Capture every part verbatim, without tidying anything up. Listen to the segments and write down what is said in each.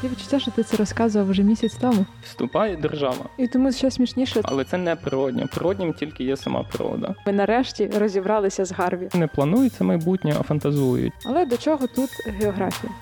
Таке відчуття, що ти це розказував вже місяць тому. Вступає держава. І тому ще смішніше. Але це не природньо. Природнім тільки є сама природа. Ми нарешті розібралися з Гарві. Не планують це майбутнє, а фантазують. Але до чого тут географія?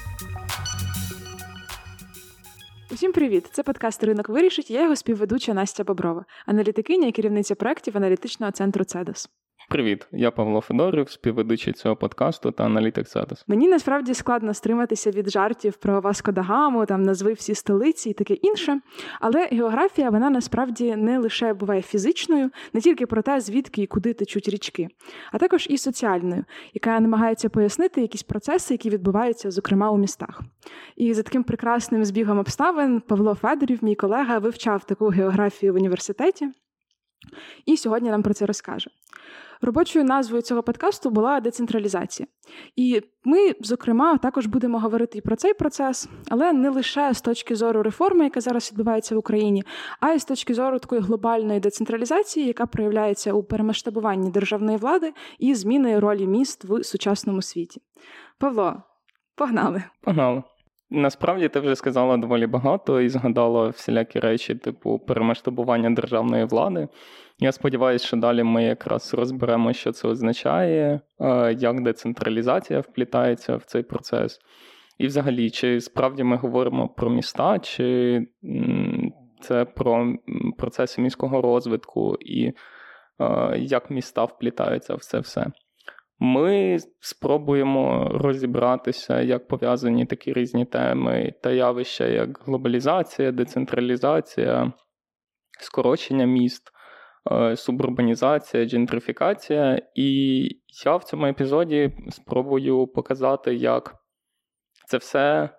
Усім привіт! Це подкаст «Ринок вирішить». Я його співведуча Настя Боброва, аналітикиня і керівниця проєктів аналітичного центру «Цедос». Привіт, я Павло Федорів, співведучий цього подкасту та аналітик «Цедос». Мені насправді складно стриматися від жартів про Васко да Гаму, там назви всі столиці і таке інше. Але географія, вона насправді не лише буває фізичною, не тільки про те, звідки і куди течуть річки, а також і соціальною, яка намагається пояснити якісь процеси, які відбуваються, зокрема, у містах. І за таким прекрасним збігом обставин Павло Федорів, мій колега, вивчав таку географію в університеті. І сьогодні нам про це розкаже. Робочою назвою цього подкасту була децентралізація. І ми, зокрема, також будемо говорити і про цей процес, але не лише з точки зору реформи, яка зараз відбувається в Україні, а й з точки зору такої глобальної децентралізації, яка проявляється у перемасштабуванні державної влади і зміни ролі міст в сучасному світі. Павло, погнали! Погнали! Насправді, ти вже сказала доволі багато і згадала всілякі речі, типу перемасштабування державної влади. Я сподіваюся, що далі ми якраз розберемо, що це означає, як децентралізація вплітається в цей процес. І взагалі, чи справді ми говоримо про міста, чи це про процеси міського розвитку і як міста вплітаються в це все. Ми спробуємо розібратися, як пов'язані такі різні теми та явища, як глобалізація, децентралізація, скорочення міст, субурбанізація, джентрифікація. І я в цьому епізоді спробую показати, як це все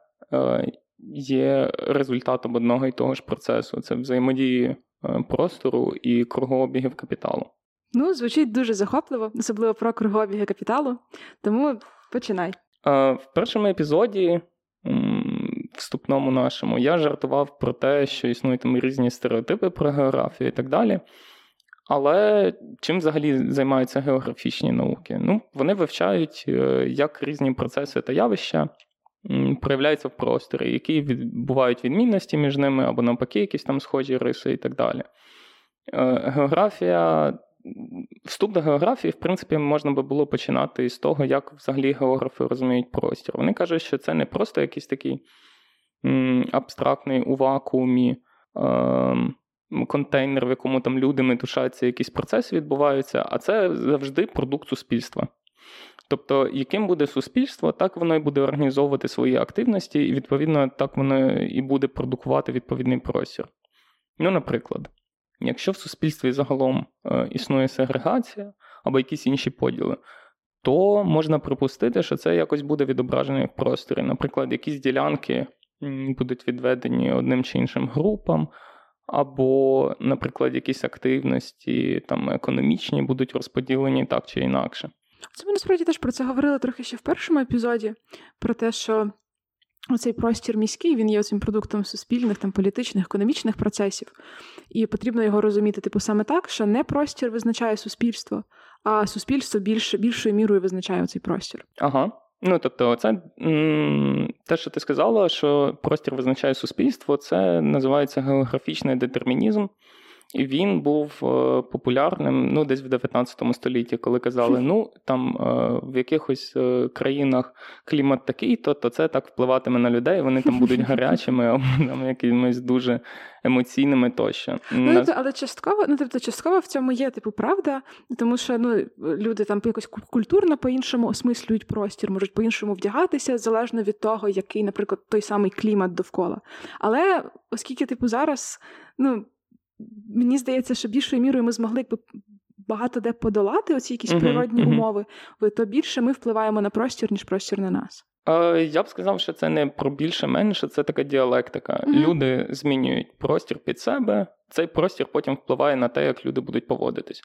є результатом одного і того ж процесу. Це взаємодії простору і кругообігів капіталу. Ну, звучить дуже захопливо, особливо про кругообіги капіталу, тому починай. В першому епізоді, вступному нашому, я жартував про те, що існують там різні стереотипи про географію і так далі. Але чим взагалі займаються географічні науки? Ну, вони вивчають, як різні процеси та явища проявляються в просторі, які бувають відмінності між ними, або навпаки, якісь там схожі риси і так далі. Географія... Вступ до географії, в принципі, можна би було починати з того, як взагалі географи розуміють простір. Вони кажуть, що це не просто якийсь такий м, абстрактний у вакуумі е, контейнер, в якому там люди метушаться, якісь процеси відбуваються, а це завжди продукт суспільства. Тобто, яким буде суспільство, так воно і буде організовувати свої активності, і, відповідно, так воно і буде продукувати відповідний простір. Ну, наприклад, якщо в суспільстві загалом е, існує сегрегація або якісь інші поділи, то можна припустити, що це якось буде відображено в просторі. Наприклад, якісь ділянки м, будуть відведені одним чи іншим групам, або, наприклад, якісь активності там, економічні будуть розподілені так чи інакше. Це ми насправді теж про це говорили трохи ще в першому епізоді, про те, що оцей простір міський, він є оцим продуктом суспільних, там, політичних, економічних процесів. І потрібно його розуміти, типу, саме так, що не простір визначає суспільство, а суспільство більш, більшою мірою визначає оцей простір. Ага. Ну, тобто, це м- те, що ти сказала, що простір визначає суспільство, це називається географічний детермінізм. І він був е, популярним, ну, десь в дев'ятнадцятому столітті, коли казали, ну, там е, в якихось е, країнах клімат такий-то, то це так впливатиме на людей, вони там будуть гарячими, або там якимись дуже емоційними тощо. Ну, Нас... але частково, ну, тобто, частково в цьому є, типу, правда, тому що, ну, люди там якось культурно по-іншому осмислюють простір, можуть по-іншому вдягатися, залежно від того, який, наприклад, той самий клімат довкола. Але оскільки, типу, зараз, ну, мені здається, що більшою мірою ми змогли якби багато де подолати оці якісь uh-huh, природні uh-huh. умови, то більше ми впливаємо на простір, ніж простір на нас. Е, я б сказав, що це не про більше-менше, це така діалектика. Uh-huh. Люди змінюють простір під себе, цей простір потім впливає на те, як люди будуть поводитись.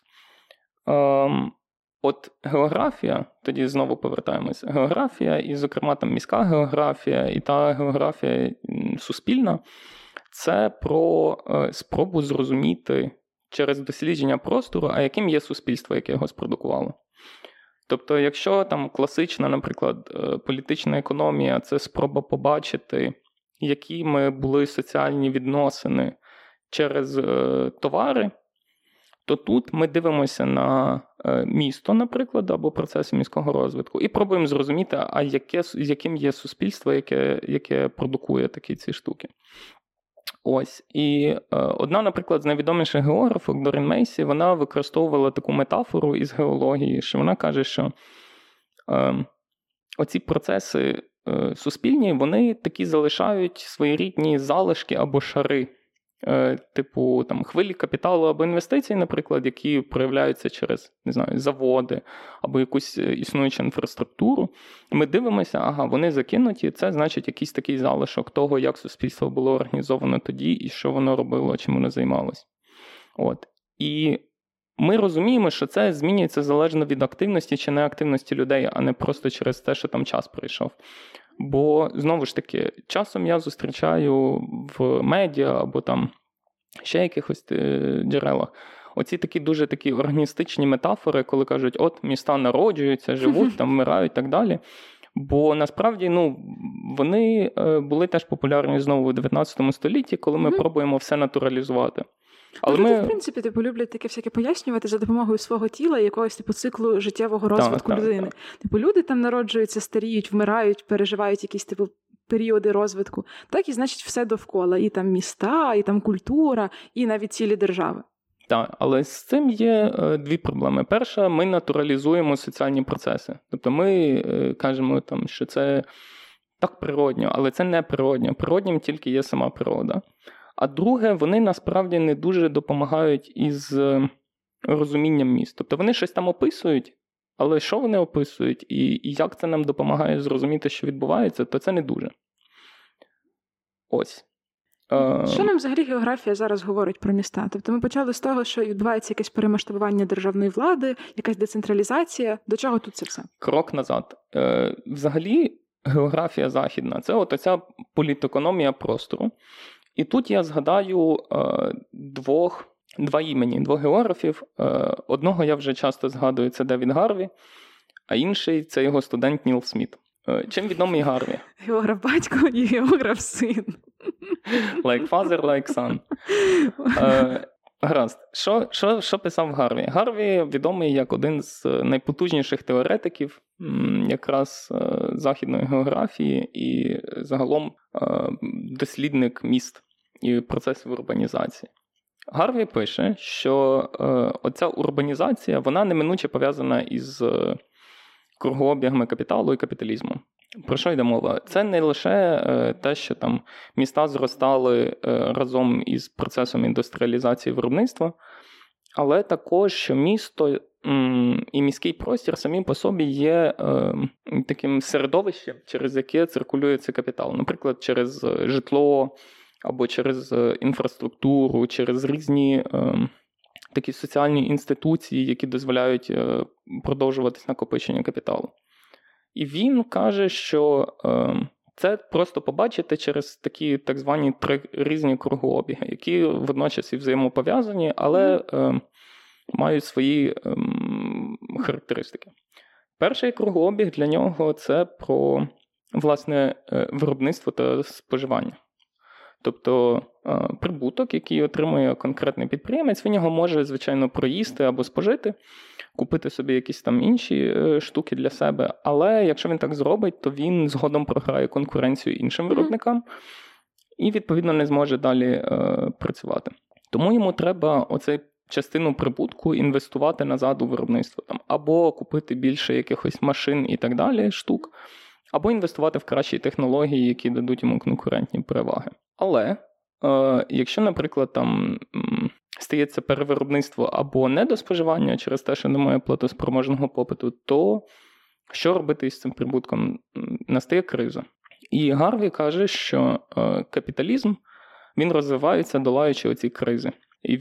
Е, от географія, тоді знову повертаємось, географія, і, зокрема, там міська географія, і та географія суспільна, це про е, спробу зрозуміти через дослідження простору, а яким є суспільство, яке його спродукувало. Тобто, якщо там класична, наприклад, політична економія – це спроба побачити, якими були соціальні відносини через е, товари, то тут ми дивимося на е, місто, наприклад, або процеси міського розвитку, і пробуємо зрозуміти, а яке, яким є суспільство, яке, яке продукує такі ці штуки. Ось. І е, одна, наприклад, з найвідоміших географок, Дорін Мейсі, вона використовувала таку метафору із геології, що вона каже, що е, оці процеси е, суспільні, вони такі залишають своєрідні залишки або шари, е, типу там, хвилі капіталу або інвестицій, наприклад, які проявляються через, не знаю, заводи або якусь існуючу інфраструктуру. Ми дивимося, ага, вони закинуті, це значить якийсь такий залишок того, як суспільство було організовано тоді і що воно робило, чим воно займалося. От. І ми розуміємо, що це змінюється залежно від активності чи неактивності людей, а не просто через те, що там час пройшов. Бо, знову ж таки, часом я зустрічаю в медіа або там ще якихось джерелах оці такі дуже такі органістичні метафори, коли кажуть, от міста народжуються, живуть, там вмирають і так далі. Бо насправді, ну, вони були теж популярні знову у дев'ятнадцятому столітті, коли ми mm-hmm. пробуємо все натуралізувати. Але люди, ми... в принципі, типу, люблять таке всяке пояснювати за допомогою свого тіла і якогось типу циклу життєвого розвитку так, людини. Так, так. Типу, люди там народжуються, старіють, вмирають, переживають якісь типу періоди розвитку. Так і значить все довкола, і там міста, і там культура, і навіть цілі держави. Так, але з цим є е, дві проблеми. Перша, ми натуралізуємо соціальні процеси. Тобто ми е, кажемо, там, що це так природньо, але це не природньо. Природнім тільки є сама природа. А друге, вони насправді не дуже допомагають із розумінням міст. Тобто вони щось там описують, але що вони описують і, і як це нам допомагає зрозуміти, що відбувається, то це не дуже. Ось. Що нам взагалі географія зараз говорить про міста? Тобто ми почали з того, що відбувається якесь перемасштабування державної влади, якась децентралізація. До чого тут це все? Крок назад. Е, взагалі географія західна – це от оця політекономія простору. І тут я згадаю е, двох, два імені, двох географів. Е, одного я вже часто згадую, це Девід Гарві, а інший – це його студент Ніл Сміт. Е, чим відомий Гарві? Географ батько і географ син. Like father, like son. Е, гаразд. Що, що, що писав Гарві? Гарві відомий як один з найпотужніших теоретиків якраз західної географії і загалом дослідник міст і процесів урбанізації. Гарві пише, що е, оця урбанізація, вона неминуче пов'язана із е, кругообігами капіталу і капіталізму. Про що йде мова? Це не лише е, те, що там міста зростали е, разом із процесом індустріалізації виробництва, але також, що місто м, і міський простір самі по собі є е, таким середовищем, через яке циркулює цей капітал. Наприклад, через житло, або через інфраструктуру, через різні е, такі соціальні інституції, які дозволяють е, продовжувати накопичення капіталу. І він каже, що е, це просто побачити через такі так звані три різні кругообіги, які водночас і взаємопов'язані, але е, мають свої е, характеристики. Перший кругообіг для нього – це про, власне, виробництво та споживання. Тобто прибуток, який отримує конкретний підприємець, він його може, звичайно, проїсти або спожити, купити собі якісь там інші штуки для себе, але якщо він так зробить, то він згодом програє конкуренцію іншим виробникам і, відповідно, не зможе далі е, працювати. Тому йому треба оцей частину прибутку інвестувати назад у виробництво. Там, або купити більше якихось машин і так далі, штук, або інвестувати в кращі технології, які дадуть йому конкурентні переваги. Але, е, якщо, наприклад, там м, стається перевиробництво або недоспоживання через те, що немає платоспроможного попиту, то що робити із цим прибутком? Настає криза. І Гарві каже, що е, капіталізм, він розвивається, долаючи оці кризи. І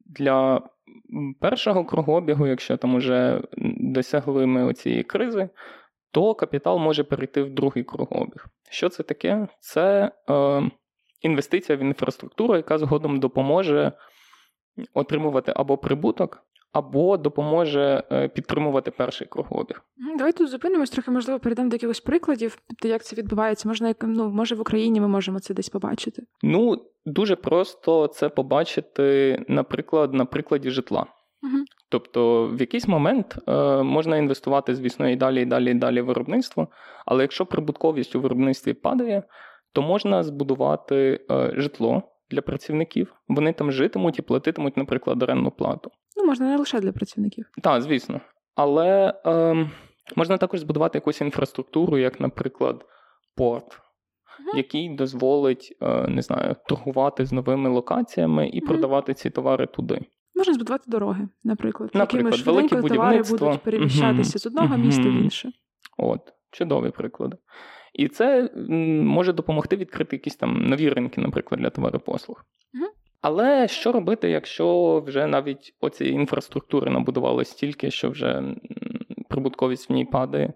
для першого кругообігу, якщо там уже досягли ми оцієї кризи, то капітал може перейти в другий кругообіг. Що це таке? Це е, інвестиція в інфраструктуру, яка згодом допоможе отримувати або прибуток, або допоможе підтримувати перший кругообіг. Давай тут зупинимось, трохи, можливо, перейдемо до якихось прикладів, як це відбувається. Можна, ну, може, в Україні ми можемо це десь побачити? Ну, дуже просто це побачити, наприклад, на прикладі житла. Угу. Тобто в якийсь момент е, можна інвестувати, звісно, і далі, і далі, і далі в виробництво, але якщо прибутковість у виробництві падає, то можна збудувати е, житло для працівників. Вони там житимуть і платитимуть, наприклад, орендну плату. Ну, можна не лише для працівників. Так, звісно. Але е, можна також збудувати якусь інфраструктуру, як, наприклад, порт, uh-huh. який дозволить, е, не знаю, торгувати з новими локаціями і uh-huh. продавати ці товари туди. Можна збудувати дороги, наприклад. Наприклад, якими велике швиденько товари будівництво. будуть переміщатися uh-huh. з одного uh-huh. міста в інше. От, чудові приклади. І це може допомогти відкрити якісь там нові ринки, наприклад, для товарів-послуг. Uh-huh. Але що робити, якщо вже навіть оці інфраструктури набудували стільки, що вже прибутковість в ній падає,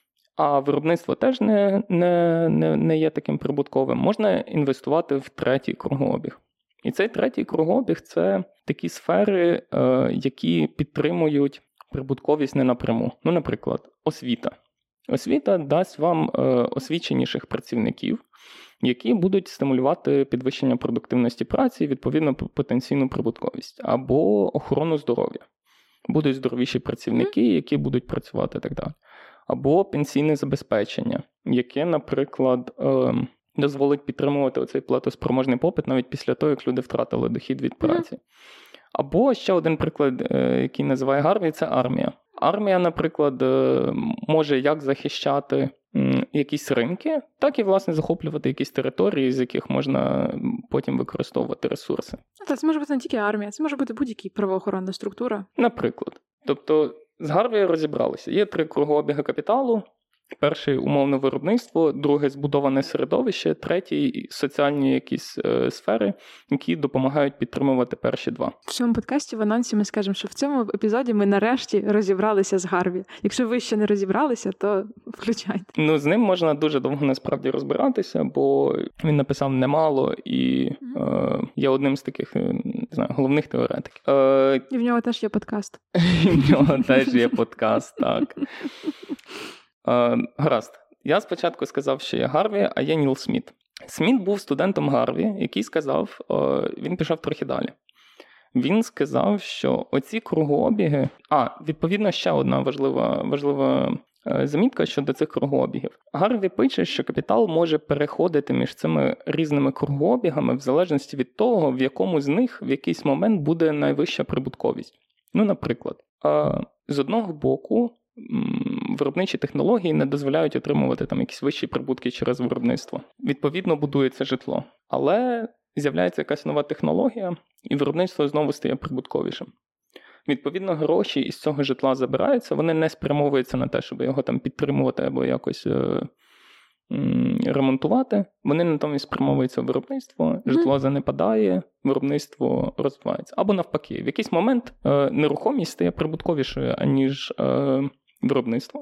а виробництво теж не, не, не, не є таким прибутковим? Можна інвестувати в третій кругообіг. І цей третій кругообіг – це такі сфери, е, які підтримують прибутковість не напряму. Ну, наприклад, освіта. Освіта дасть вам е, освіченіших працівників, які будуть стимулювати підвищення продуктивності праці і, відповідно, потенційну прибутковість. Або охорону здоров'я. Будуть здоровіші працівники, які будуть працювати і так далі. Або пенсійне забезпечення, яке, наприклад, е, дозволить підтримувати оцей платоспроможний попит навіть після того, як люди втратили дохід від праці. Mm-hmm. Або ще один приклад, е, який називає Гарві, це армія. Армія, наприклад, е, може як захищати м, якісь ринки, так і, власне, захоплювати якісь території, з яких можна потім використовувати ресурси. Та це може бути не тільки армія, це може бути будь-яка правоохоронна структура. Наприклад. Тобто, з Гарві розібралися. Є три кругообіги капіталу. Перший – умовне виробництво, друге – збудоване середовище, третій – соціальні якісь е, сфери, які допомагають підтримувати перші два. В цьому подкасті в анонсі ми скажемо, що в цьому епізоді ми нарешті розібралися з Гарві. Якщо ви ще не розібралися, то включайте. Ну, з ним можна дуже довго насправді розбиратися, бо він написав немало і mm-hmm. е, є одним з таких, не знаю, головних теоретиків. Е, і в нього теж є подкаст. І в нього теж є подкаст, так. Uh, гаразд. Я спочатку сказав, що є Гарві, а є Ніл Сміт. Сміт був студентом Гарві, який сказав, uh, він пішов трохи далі. Він сказав, що оці кругообіги... А, відповідно, ще одна важлива, важлива uh, замітка щодо цих кругообігів. Гарві пише, що капітал може переходити між цими різними кругообігами в залежності від того, в якому з них в якийсь момент буде найвища прибутковість. Ну, наприклад, uh, з одного боку, виробничі технології не дозволяють отримувати там якісь вищі прибутки через виробництво. Відповідно, будується житло. Але з'являється якась нова технологія, і виробництво знову стає прибутковішим. Відповідно, гроші із цього житла забираються, вони не спрямовуються на те, щоб його там підтримувати або якось е- м- ремонтувати. Вони натомість спрямовуються в виробництво, житло занепадає, виробництво розвивається. Або навпаки, в якийсь момент е- нерухомість стає прибутковішою, аніж е- виробництво.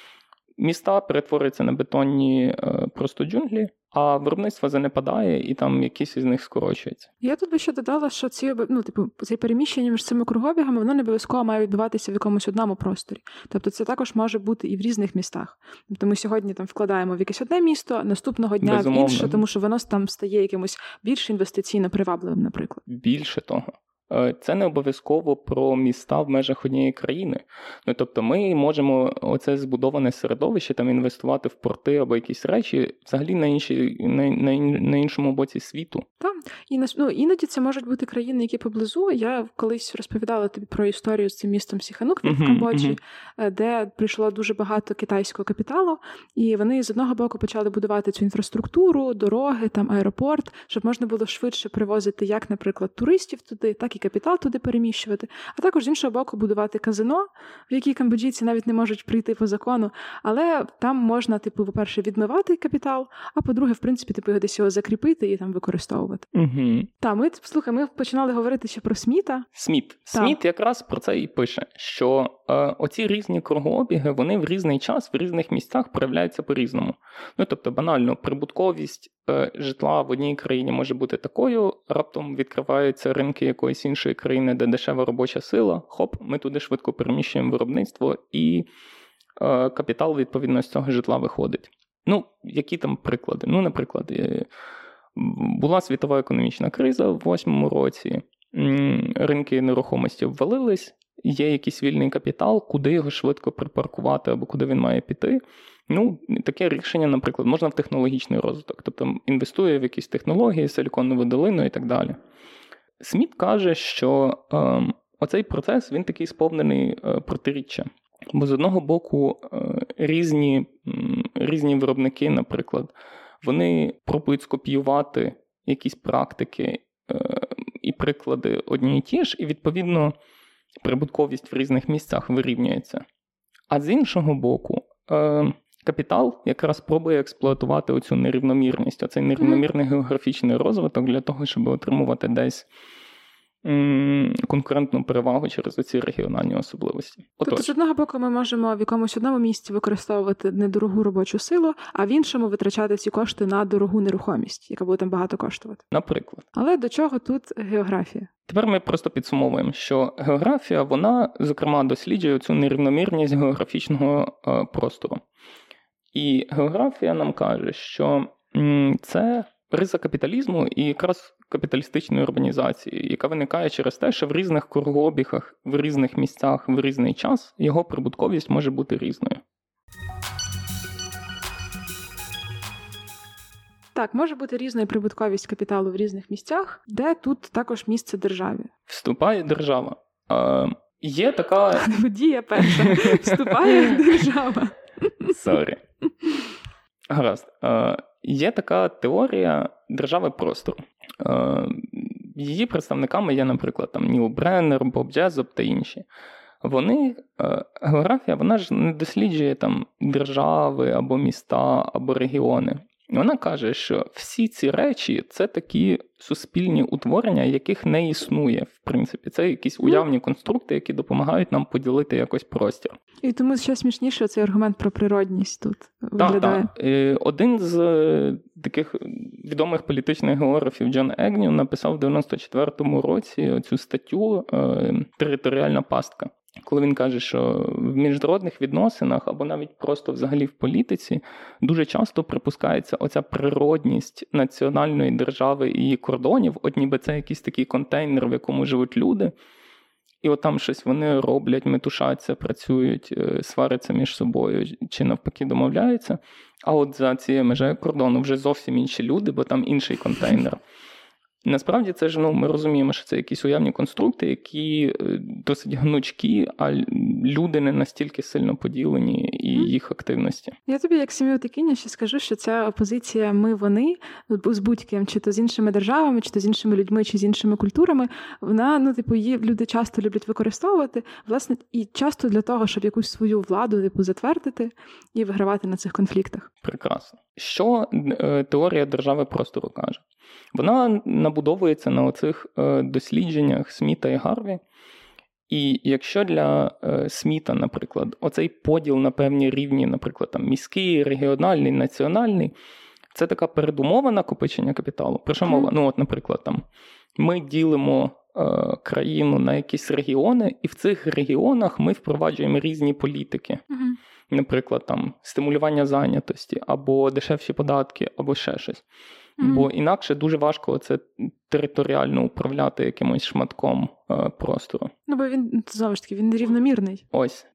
Міста перетворюються на бетонні е, просто джунглі, а виробництво занепадає, і там якісь із них скорочуються. Я тут би ще додала, що ці, ну, типу, це переміщення між цими кругообігами, воно не обов'язково має відбуватися в якомусь одному просторі. Тобто це також може бути і в різних містах. Тобто ми сьогодні там вкладаємо в якесь одне місто, наступного дня Безумовно. в інше, тому що воно там стає якимось більш інвестиційно привабливим, наприклад. Більше того. Це не обов'язково про міста в межах однієї країни. Ну, тобто ми можемо оце збудоване середовище там інвестувати в порти або якісь речі взагалі на, інші, на, на, на іншому боці світу. Так, і ну, іноді це можуть бути країни, які поблизу. Я колись розповідала тобі про історію з цим містом Сіханук uh-huh, в Камбоджі, uh-huh. де прийшло дуже багато китайського капіталу, і вони з одного боку почали будувати цю інфраструктуру, дороги, там аеропорт, щоб можна було швидше привозити як, наприклад, туристів туди, так і капітал туди переміщувати, а також з іншого боку будувати казино, в які камбоджійці навіть не можуть прийти по закону, але там можна, типу, по-перше, відмивати капітал, а по-друге, в принципі, типу, десь його закріпити і там використовувати. Угу. Так, ми, слухай, ми починали говорити ще про Сміта. Сміт. Так. Сміт якраз про це і пише, що е, оці різні кругообіги, вони в різний час, в різних місцях проявляються по-різному. Ну, тобто, банально, прибутковість е, житла в одній країні може бути такою, раптом відкриваються ринки якоїсь іншої країни, де дешева робоча сила, хоп, ми туди швидко переміщуємо виробництво, і е, капітал, відповідно, з цього житла виходить. Ну, які там приклади? Ну, наприклад, е, була світова економічна криза в восьмому році, ринки нерухомості обвалились, є якийсь вільний капітал, куди його швидко припаркувати або куди він має піти. Ну, таке рішення, наприклад, можна в технологічний розвиток, тобто інвестує в якісь технології, силіконову долину і так далі. Сміт каже, що е, оцей процес, він такий сповнений е, протиріччя. Бо з одного боку е, різні, різні виробники, наприклад, вони пробують скопіювати якісь практики е, і приклади одні і ті ж, і, відповідно, прибутковість в різних місцях вирівнюється. А з іншого боку, е, капітал якраз пробує експлуатувати оцю нерівномірність, оцей нерівномірний географічний розвиток для того, щоб отримувати десь конкурентну перевагу через оці регіональні особливості. Отож. Тобто, з одного боку, ми можемо в якомусь одному місці використовувати недорогу робочу силу, а в іншому витрачати ці кошти на дорогу нерухомість, яка буде там багато коштувати. Наприклад. Але до чого тут географія? Тепер ми просто підсумовуємо, що географія, вона, зокрема, досліджує цю нерівномірність географічного е, простору. І географія нам каже, що м, це риса капіталізму і якраз капіталістичної урбанізації, яка виникає через те, що в різних кругообігах, в різних місцях, в різний час його прибутковість може бути різною. Так, може бути різною прибутковість капіталу в різних місцях, де тут також місце державі. Вступає держава. Е, є така... Дія перша. Вступає держава. Сорі. Гаразд. Е, є така теорія держави простору. Е, її представниками є, наприклад, там Ніл Бреннер, Боб Джезоп та інші. Вони, е, географія, вона ж не досліджує там держави або міста, або регіони. Вона каже, що всі ці речі – це такі суспільні утворення, яких не існує, в принципі. Це якісь уявні конструкти, які допомагають нам поділити якось простір. І тому ще смішніше цей аргумент про природність тут виглядає. Так, так. Один з таких відомих політичних географів Джон Егню написав в дев'яносто четвертому році цю статтю «Територіальна пастка». Коли він каже, що в міжнародних відносинах або навіть просто взагалі в політиці дуже часто припускається оця природність національної держави і її кордонів, от ніби це якийсь такий контейнер, в якому живуть люди, і от там щось вони роблять, метушаться, працюють, сваряться між собою чи навпаки домовляються, а от за цією межею кордону вже зовсім інші люди, бо там інший контейнер. Насправді це ж, ну, ми розуміємо, що це якісь уявні конструкти, які досить гнучкі, а люди не настільки сильно поділені і їх активності. Я тобі, як семіотикиня, ще скажу, що ця опозиція «ми-вони» з будь-ким, чи то з іншими державами, чи то з іншими людьми, чи з іншими культурами, вона, ну, типу, її люди часто люблять використовувати, власне, і часто для того, щоб якусь свою владу, типу, затвердити і вигравати на цих конфліктах. Прекрасно. Що е, теорія держави простору каже? Вона набудовується на оцих е, дослідженнях Сміта і Гарві. І якщо для е, Сміта, наприклад, оцей поділ на певні рівні, наприклад, там міський, регіональний, національний, це така передумова накопичення капіталу. Про що мова? Ну, от, наприклад, там ми ділимо е, країну на якісь регіони, і в цих регіонах ми впроваджуємо різні політики. Mm-hmm. Наприклад, там стимулювання зайнятості, або дешевші податки, або ще щось. Mm-hmm. Бо інакше дуже важко це територіально управляти якимось шматком е, простору. Ну, бо він, знову ж таки, він нерівномірний. Ось.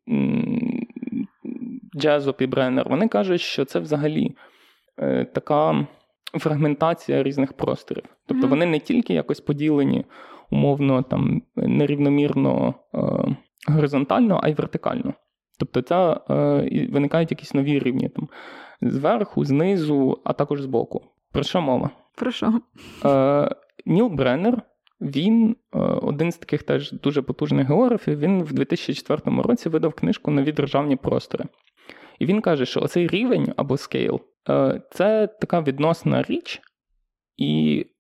Джезоп і Бреннер, вони кажуть, що це взагалі е, така фрагментація різних просторів. Тобто mm-hmm. вони не тільки якось поділені умовно там нерівномірно е, горизонтально, а й вертикально. Тобто це е, виникають якісь нові рівні там зверху, знизу, а також збоку. Про що мова? Про що? Е, Ніл Бреннер, він е, один з таких теж дуже потужних географів, він в дві тисячі четвертому році видав книжку «Нові державні простори». І він каже, що оцей рівень або скейл е, – це така відносна річ, і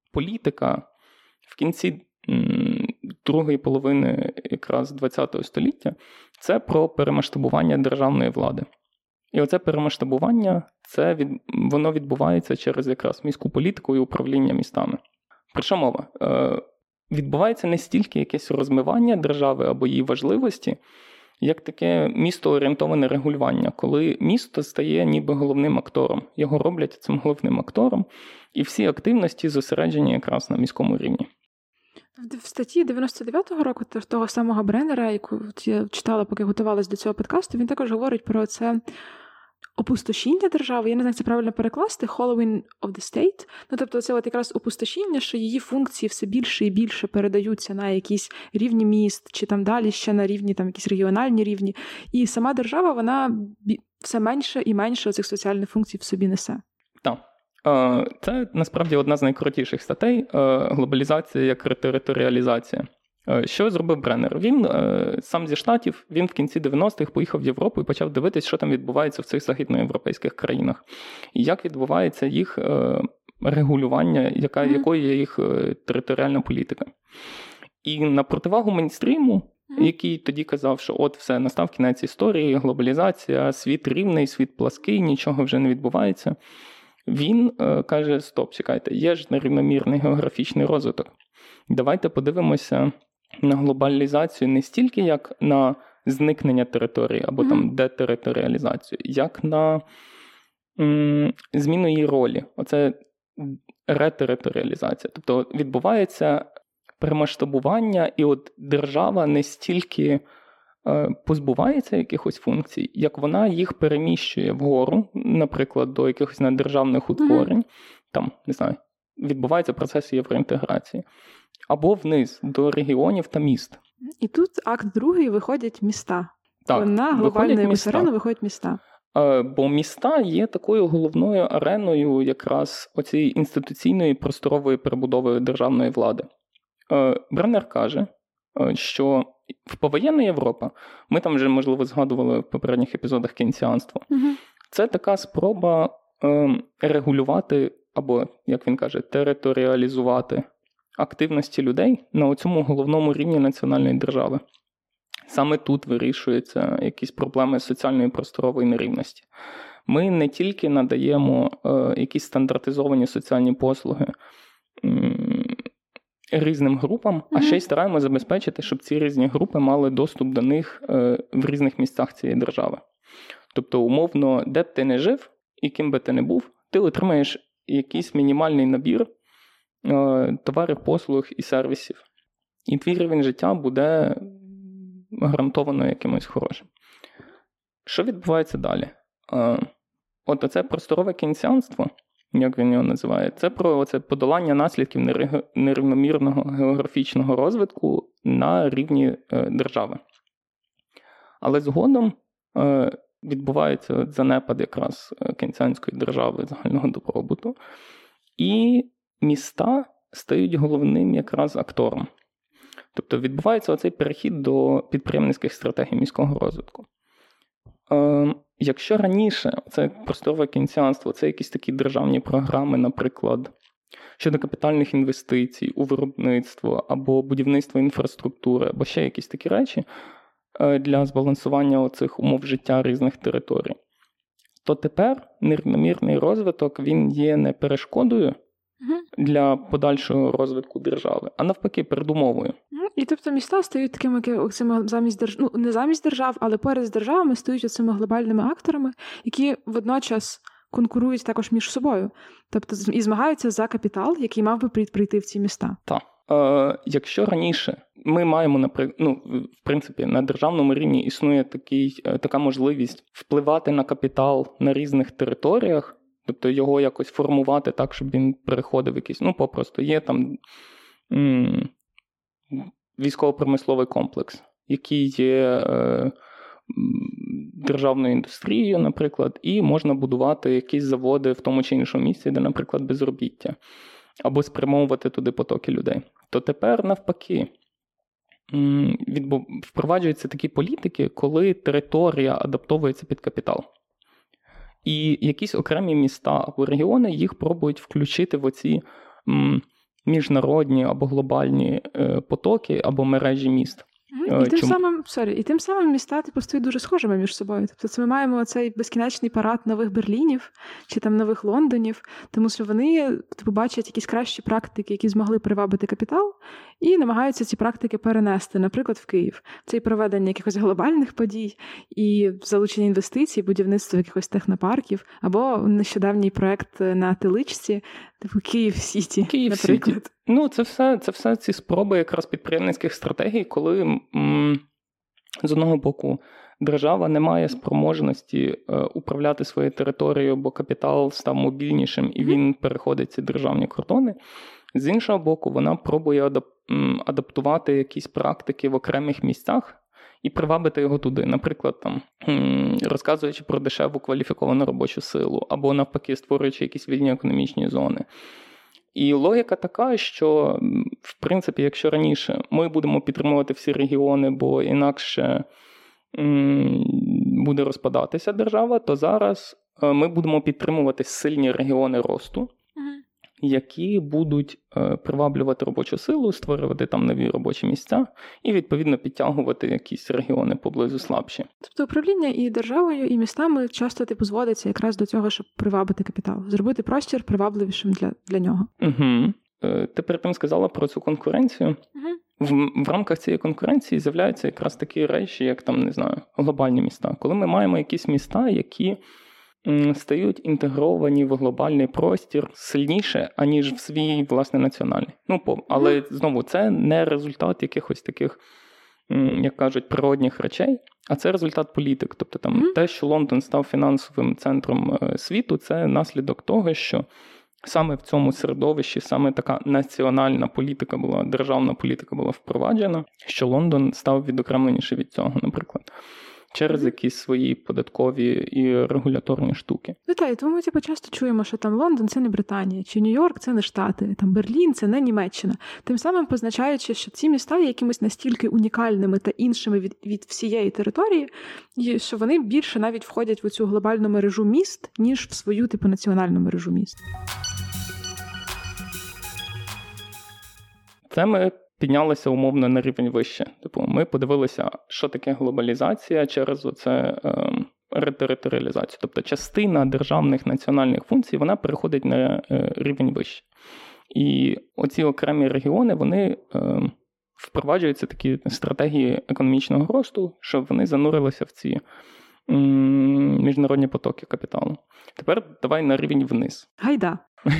політика в кінці м, другої половини якраз ХХ століття – це про перемасштабування державної влади. І оце перемасштабування, це від, воно відбувається через якраз міську політику і управління містами. Про що мова? Е, відбувається не стільки якесь розмивання держави або її важливості, як таке містоорієнтоване регулювання, коли місто стає ніби головним актором. Його роблять цим головним актором, і всі активності зосереджені якраз на міському рівні. В статті дев'яносто дев'ятого року того самого Бреннера, яку я читала, поки готувалась до цього подкасту, він також говорить про це опустошіння держави. Я не знаю, як це правильно перекласти. Hollowing of the state. Ну, тобто це от якраз опустошіння, що її функції все більше і більше передаються на якісь рівні міст, чи там далі ще на рівні, там якісь регіональні рівні. І сама держава, вона все менше і менше цих соціальних функцій в собі несе. Так. Це, насправді, одна з найкрутіших статей – глобалізація як ретериторіалізація. Що зробив Бреннер? Він сам зі Штатів, він в кінці дев'яностих поїхав в Європу і почав дивитись, що там відбувається в цих західноєвропейських країнах. І як відбувається їх регулювання, яка, mm-hmm. якою є їх територіальна політика. І на противагу мейнстріму, mm-hmm. який тоді казав, що от все, настав кінець історії, глобалізація, світ рівний, світ плаский, нічого вже не відбувається. Він е, каже, стоп, чекайте, є ж нерівномірний географічний розвиток. Давайте подивимося на глобалізацію не стільки як на зникнення території або mm-hmm. там детериторіалізацію, як на м, зміну її ролі. Оце ретериторіалізація. Тобто відбувається перемасштабування, і от держава не стільки позбувається якихось функцій, як вона їх переміщує вгору, наприклад, до якихось наддержавних утворень, mm-hmm. там, не знаю, відбувається процес євроінтеграції, або вниз, до регіонів та міст. І тут акт другий виходять міста. Так, на глобальну арену виходять міста. Бо міста є такою головною ареною якраз оцієї інституційної просторової перебудови державної влади. Бреннер каже, що в повоєнна Європа, ми там вже, можливо, згадували в попередніх епізодах кейнсіанство, угу. це така спроба е, регулювати, або, як він каже, територіалізувати активності людей на цьому головному рівні національної держави. Саме тут вирішуються якісь проблеми соціальної просторової нерівності. Ми не тільки надаємо е, якісь стандартизовані соціальні послуги м- різним групам, mm-hmm. а ще й стараємося забезпечити, щоб ці різні групи мали доступ до них е, в різних місцях цієї держави. Тобто, умовно, де б ти не жив і ким би ти не був, ти отримаєш якийсь мінімальний набір е, товарів, послуг і сервісів. І твій рівень життя буде гарантовано якимось хорошим. Що відбувається далі? Е, от оце просторове кейнсіанство, як він його називає, це про оце подолання наслідків нерівномірного географічного розвитку на рівні е, держави. Але згодом е, відбувається занепад якраз кейнсіанської держави загального добробуту, і міста стають головним якраз актором. Тобто відбувається оцей перехід до підприємницьких стратегій міського розвитку. Е, Якщо раніше це просторове кейнсіанство, це якісь такі державні програми, наприклад, щодо капітальних інвестицій у виробництво або будівництво інфраструктури, або ще якісь такі речі для збалансування оцих умов життя різних територій, то тепер нерівномірний розвиток, він є не перешкодою для подальшого розвитку держави, а навпаки передумовою. І тобто міста стають такими оцими замість держ... ну, не замість держав, але поряд з державами стають оцими глобальними акторами, які водночас конкурують також між собою. Тобто і змагаються за капітал, який мав би прийти в ці міста. Так. Е, якщо раніше ми маємо, наприклад, ну, в принципі, на державному рівні існує такий, така можливість впливати на капітал на різних територіях, тобто його якось формувати так, щоб він переходив якийсь, ну, попросту є там м- військово-промисловий комплекс, який є е, державною індустрією, наприклад, і можна будувати якісь заводи в тому чи іншому місці, де, наприклад, безробіття, або спрямовувати туди потоки людей. То тепер, навпаки, м- відбув... впроваджуються такі політики, коли територія адаптовується під капітал. І якісь окремі міста або регіони їх пробують включити в оці м, міжнародні або глобальні потоки, або мережі міст. І тим, Чому? самим, sorry, і тим самим міста типу, стають дуже схожими між собою. Тобто це ми маємо цей безкінечний парад нових Берлінів чи там нових Лондонів, тому що вони типу, бачать якісь кращі практики, які змогли привабити капітал, і намагаються ці практики перенести, наприклад, в Київ. Це і проведення якихось глобальних подій, і залучення інвестицій, будівництво якихось технопарків, або нещодавній проект на Теличці, типу Київ-Сіті, Київ наприклад. Сіті. Ну, це все, це все ці спроби якраз підприємницьких стратегій, коли м, з одного боку держава не має спроможності е, управляти своєю територією, бо капітал став мобільнішим і він переходить ці державні кордони. З іншого боку, вона пробує адап, м, адаптувати якісь практики в окремих місцях і привабити його туди. Наприклад, там, м, розказуючи про дешеву кваліфіковану робочу силу, або навпаки створюючи якісь вільні економічні зони. І логіка така, що, в принципі, якщо раніше ми будемо підтримувати всі регіони, бо інакше м, буде розпадатися держава, то зараз ми будемо підтримувати сильні регіони росту, які будуть е, приваблювати робочу силу, створювати там нові робочі місця і, відповідно, підтягувати якісь регіони поблизу слабші. Тобто управління і державою, і містами часто типу зводиться якраз до цього, щоб привабити капітал, зробити простір привабливішим для, для нього. Угу. Е, ти перед тим сказала про цю конкуренцію. Угу. В, в рамках цієї конкуренції з'являються якраз такі речі, як там, не знаю, глобальні міста. Коли ми маємо якісь міста, які стають інтегровані в глобальний простір сильніше, аніж в свій, власне, національний. Ну, але, знову, це не результат якихось таких, як кажуть, природних речей, а це результат політик. Тобто там mm-hmm. те, що Лондон став фінансовим центром світу, це наслідок того, що саме в цьому середовищі, саме така національна політика була, державна політика була впроваджена, що Лондон став відокремленіше від цього, наприклад. Через якісь свої податкові і регуляторні штуки. Ну так, і тому ми типу, часто чуємо, що там Лондон – це не Британія, чи Нью-Йорк – це не Штати, там Берлін – це не Німеччина. Тим самим позначаючи, що ці міста є якимись настільки унікальними та іншими від, від всієї території, що вони більше навіть входять в цю глобальну мережу міст, ніж в свою типу національну мережу міст. Це ми піднялися умовно на рівень вище. Типу, ми подивилися, що таке глобалізація через оце е, ретериторіалізацію. Тобто частина державних національних функцій, вона переходить на е, рівень вище. І оці окремі регіони, вони е, впроваджуються такі стратегії економічного росту, щоб вони занурилися в ці е, міжнародні потоки капіталу. Тепер давай на рівень вниз. Гайда.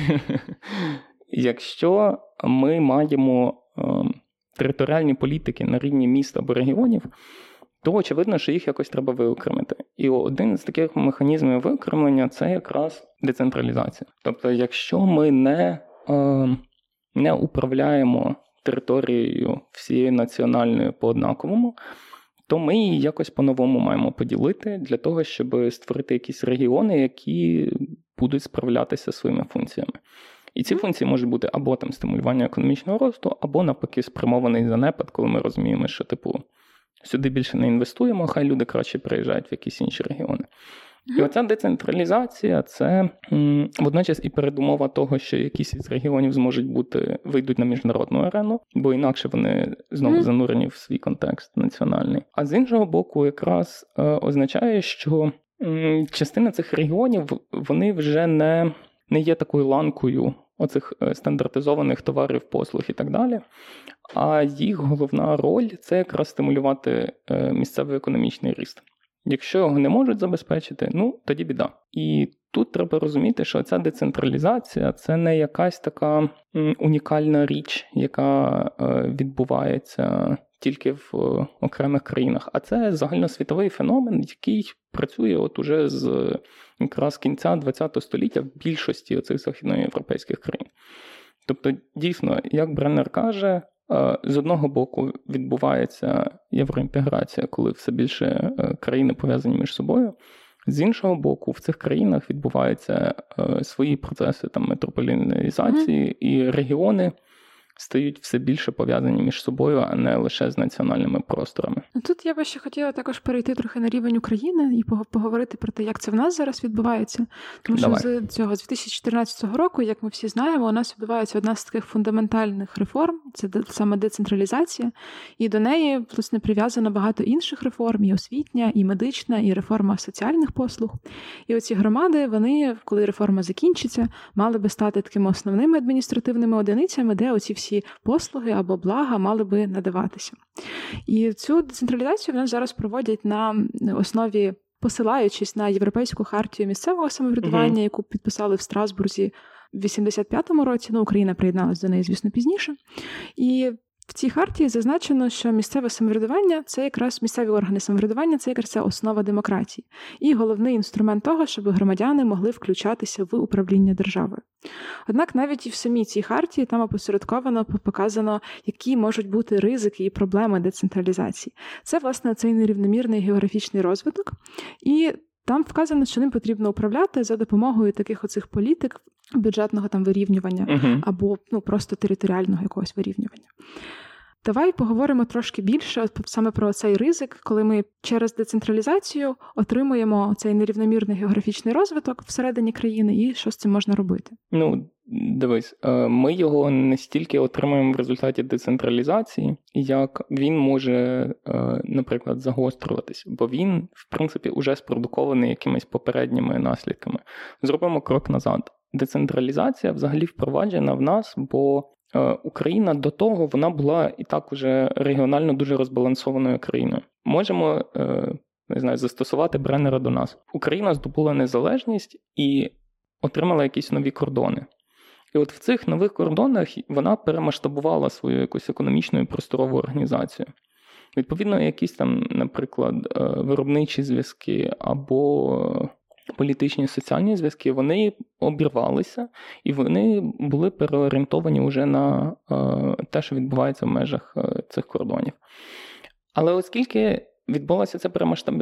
Якщо ми маємо е, територіальні політики на рівні міст або регіонів, то очевидно, що їх якось треба виокремити. І один з таких механізмів виокремлення – це якраз децентралізація. Тобто, якщо ми не, е, не управляємо територією всією національною по-однаковому, то ми її якось по-новому маємо поділити для того, щоб створити якісь регіони, які будуть справлятися своїми функціями. І ці функції можуть бути або там стимулювання економічного росту, або навпаки спрямований занепад, коли ми розуміємо, що типу сюди більше не інвестуємо, хай люди краще приїжджають в якісь інші регіони. Mm-hmm. І оця децентралізація – це м, водночас і передумова того, що якісь із регіонів зможуть бути, вийдуть на міжнародну арену, бо інакше вони знову mm-hmm. занурені в свій контекст національний. А з іншого боку якраз е, означає, що м, частина цих регіонів, вони вже не... не є такою ланкою оцих стандартизованих товарів, послуг і так далі, а їх головна роль – це якраз стимулювати місцевий економічний ріст. Якщо його не можуть забезпечити, ну, тоді біда. І тут треба розуміти, що ця децентралізація – це не якась така унікальна річ, яка відбувається тільки в окремих країнах, а це загальносвітовий феномен, який працює от уже з якраз кінця ХХ століття в більшості оцих західноєвропейських країн. Тобто, дійсно, як Бреннер каже, з одного боку відбувається євроінтеграція, коли все більше країни пов'язані між собою, з іншого боку, в цих країнах відбуваються свої процеси там метрополітизації, mm-hmm. і регіони стають все більше пов'язані між собою, а не лише з національними просторами. Ну, тут я би ще хотіла також перейти трохи на рівень України і поговорити про те, як це в нас зараз відбувається. Тому що Давай. з цього, з дві тисячі чотирнадцятого року, як ми всі знаємо, у нас відбувається одна з таких фундаментальних реформ, це саме децентралізація, і до неї, власне, прив'язано багато інших реформ, і освітня, і медична, і реформа соціальних послуг. І оці громади, вони, коли реформа закінчиться, мали би стати такими основними адміністративними одиницями, де оці всі послуги або блага мали би надаватися. І цю децентралізацію в нас зараз проводять на основі, посилаючись на Європейську хартію місцевого самоврядування, mm-hmm. яку підписали в Страсбурзі в вісімдесят п'ятому році. Ну, Україна приєдналася до неї, звісно, пізніше. І в цій хартії зазначено, що місцеве самоврядування – це якраз місцеві органи самоврядування – це якраз основа демократії. І головний інструмент того, щоб громадяни могли включатися в управління державою. Однак навіть і в самій цій хартії там опосередковано показано, які можуть бути ризики і проблеми децентралізації. Це, власне, цей нерівномірний географічний розвиток. І там вказано, що ним потрібно управляти за допомогою таких оцих політик бюджетного там вирівнювання uh-huh. або ну, просто територіального якогось вирівнювання. Давай поговоримо трошки більше саме про цей ризик, коли ми через децентралізацію отримуємо цей нерівномірний географічний розвиток всередині країни, і що з цим можна робити? Ну, дивись, ми його не стільки отримуємо в результаті децентралізації, як він може, наприклад, загострюватися, бо він, в принципі, уже спродукований якимись попередніми наслідками. Зробимо крок назад. Децентралізація взагалі впроваджена в нас, бо Україна до того, вона була і так уже регіонально дуже розбалансованою країною. Можемо, не знаю, застосувати Бреннера до нас. Україна здобула незалежність і отримала якісь нові кордони. І от в цих нових кордонах вона перемасштабувала свою якусь економічну і просторову організацію. Відповідно, якісь там, наприклад, виробничі зв'язки або політичні соціальні зв'язки, вони обірвалися, і вони були переорієнтовані вже на е, те, що відбувається в межах е, цих кордонів. Але оскільки відбулося це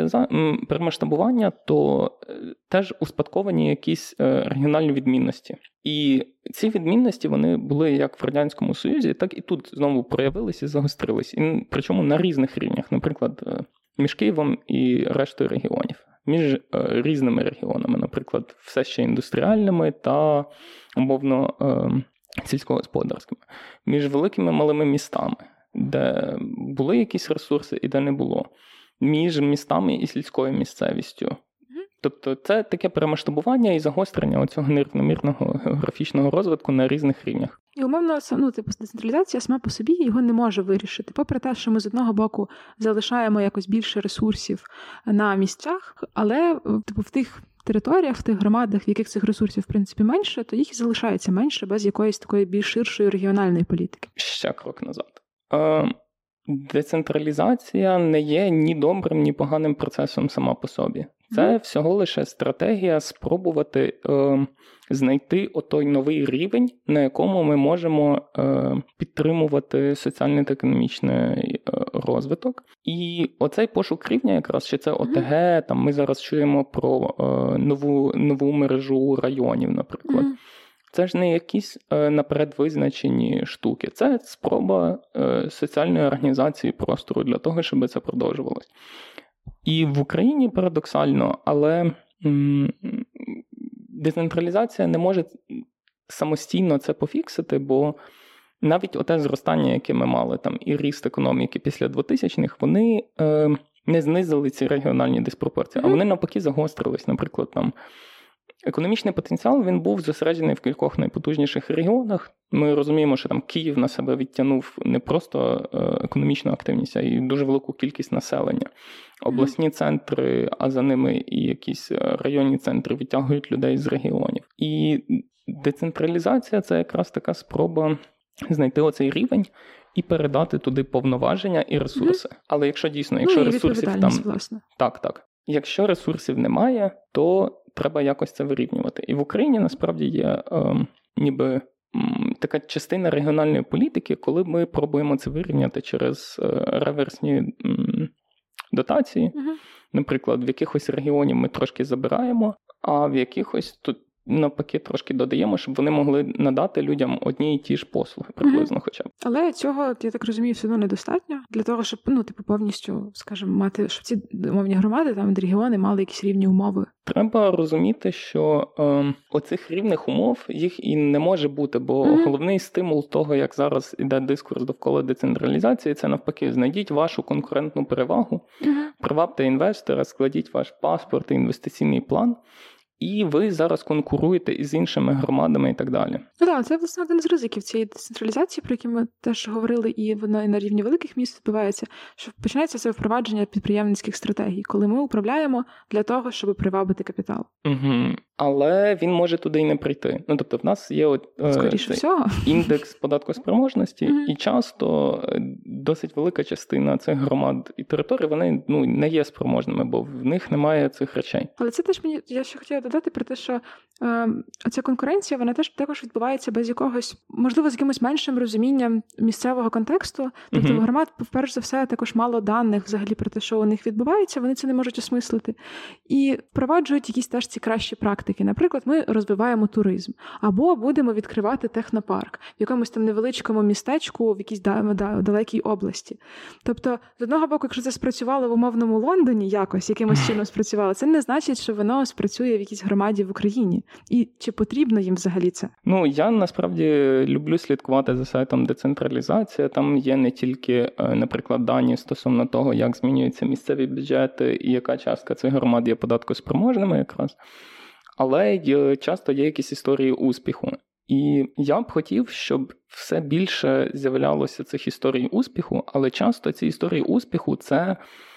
перемасштабування, то е, теж успадковані якісь е, регіональні відмінності. І ці відмінності, вони були як в Радянському Союзі, так і тут знову проявилися і загострились. І причому на різних рівнях, наприклад, е, між Києвом і рештою регіонів. Між е, різними регіонами, наприклад, все ще індустріальними та, умовно, е, сільськогосподарськими. Між великими малими містами, де були якісь ресурси і де не було. Між містами і сільською місцевістю. Тобто це таке перемасштабування і загострення оцього нерівномірного географічного розвитку на різних рівнях. І умовно, ну, типу, децентралізація сама по собі його не може вирішити. Попри те, що ми з одного боку залишаємо якось більше ресурсів на місцях, але типу, в тих територіях, в тих громадах, в яких цих ресурсів, в принципі, менше, то їх і залишається менше без якоїсь такої більш ширшої регіональної політики. Ще крок назад. Е, децентралізація не є ні добрим, ні поганим процесом сама по собі. Це mm-hmm. всього лише стратегія спробувати е, знайти отой новий рівень, на якому ми можемо е, підтримувати соціальний та економічний е, розвиток. І оцей пошук рівня якраз, чи це ОТГ, mm-hmm. там ми зараз чуємо про е, нову, нову мережу районів, наприклад. Mm-hmm. Це ж не якісь е, наперед визначені штуки. Це спроба е, соціальної організації простору для того, щоб це продовжувалось. І в Україні парадоксально, але м- децентралізація не може самостійно це пофіксити, бо навіть оте зростання, яке ми мали, там, і ріст економіки після двотисячних, вони е, не знизили ці регіональні диспропорції, а вони навпаки загострились. Наприклад, там економічний потенціал, він був зосереджений в кількох найпотужніших регіонах. Ми розуміємо, що там Київ на себе відтягнув не просто економічну активність, а й дуже велику кількість населення. Обласні центри, а за ними і якісь районні центри відтягують людей з регіонів. І децентралізація – це якраз така спроба знайти оцей рівень і передати туди повноваження і ресурси. Mm-hmm. Але якщо дійсно, якщо ну, ресурсів там... власне. Так, так. Якщо ресурсів немає, то треба якось це вирівнювати. І в Україні, насправді, є е, ніби е, така частина регіональної політики, коли ми пробуємо це вирівняти через е, реверсні е, дотації. Угу. Наприклад, в якихось регіонів ми трошки забираємо, а в якихось тут навпаки трошки додаємо, щоб вони могли надати людям одні і ті ж послуги, приблизно mm-hmm. хоча б. Але цього, я так розумію, все одно недостатньо для того, щоб, ну, типу, повністю, скажімо, мати, щоб ці умовні громади, там, регіони мали якісь рівні умови. Треба розуміти, що е, оцих рівних умов їх і не може бути, бо mm-hmm. головний стимул того, як зараз іде дискурс довкола децентралізації, це навпаки, знайдіть вашу конкурентну перевагу, mm-hmm. привабте інвестора, складіть ваш паспорт і інвестиційний план, і ви зараз конкуруєте із іншими громадами і так далі. Ну так, це, власне, один з ризиків цієї децентралізації, про які ми теж говорили, і воно і на рівні великих міст відбувається, що починається це впровадження підприємницьких стратегій, коли ми управляємо для того, щоб привабити капітал. Угу. Але він може туди й не прийти. Ну, тобто в нас є от, Скоріше е, всього. індекс податкоспроможності, угу. і часто досить велика частина цих громад і територій, вони ну, не є спроможними, бо в них немає цих речей. Але це теж мені, я ще хотіла додати про те, що е, оця конкуренція, вона теж також відбувається без якогось, можливо, з якимось меншим розумінням місцевого контексту. Тобто угу. в громад, перш за все, також мало даних взагалі про те, що у них відбувається, вони це не можуть осмислити. І впроваджують якісь теж ці кращі практики. Наприклад, ми розвиваємо туризм. Або будемо відкривати технопарк в якомусь там невеличкому містечку, в якійсь далекій області. Тобто, з одного боку, якщо це спрацювало в умовному Лондоні якось, якимось чином спрацювало, це не значить, що воно спрацює в якійсь громаді в Україні. І чи потрібно їм взагалі це? Ну, я насправді люблю слідкувати за сайтом децентралізація. Там є не тільки, наприклад, дані стосовно того, як змінюються місцеві бюджети і яка частка цих громад є податкоспроможними якраз. Але й часто є якісь історії успіху. І я б хотів, щоб все більше з'являлося цих історій успіху, але часто ці історії успіху – це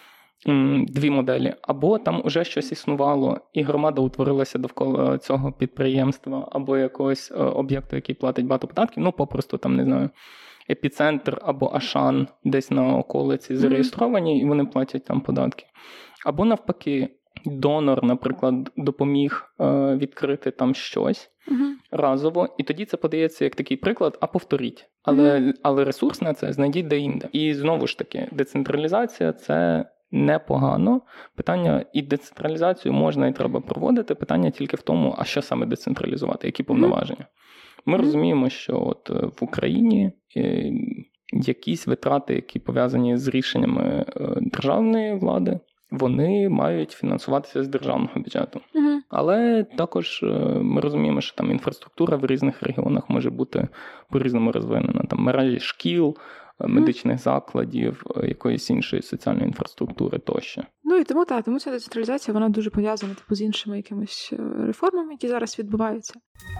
м, дві моделі. Або там уже щось існувало, і громада утворилася довкола цього підприємства, або якогось е, об'єкту, який платить багато податків, ну, попросту, там, не знаю, епіцентр або Ашан десь на околиці зареєстровані, і вони платять там податки. Або навпаки, донор, наприклад, допоміг е, відкрити там щось uh-huh. разово, і тоді це подається як такий приклад, а повторіть. Але, uh-huh. але ресурс на це знайдіть де-інде. І знову ж таки, децентралізація – це непогано. Питання, і децентралізацію можна і треба проводити, питання тільки в тому, а що саме децентралізувати, які повноваження. Ми uh-huh. розуміємо, що от в Україні е, якісь витрати, які пов'язані з рішеннями е, державної влади, вони мають фінансуватися з державного бюджету. Uh-huh. Але також ми розуміємо, що там інфраструктура в різних регіонах може бути по-різному розвинена. Там мережі шкіл, медичних uh-huh. закладів, якоїсь іншої соціальної інфраструктури тощо. Ну і тому, так, тому ця децентралізація, вона дуже пов'язана типу, з іншими якимись реформами, які зараз відбуваються.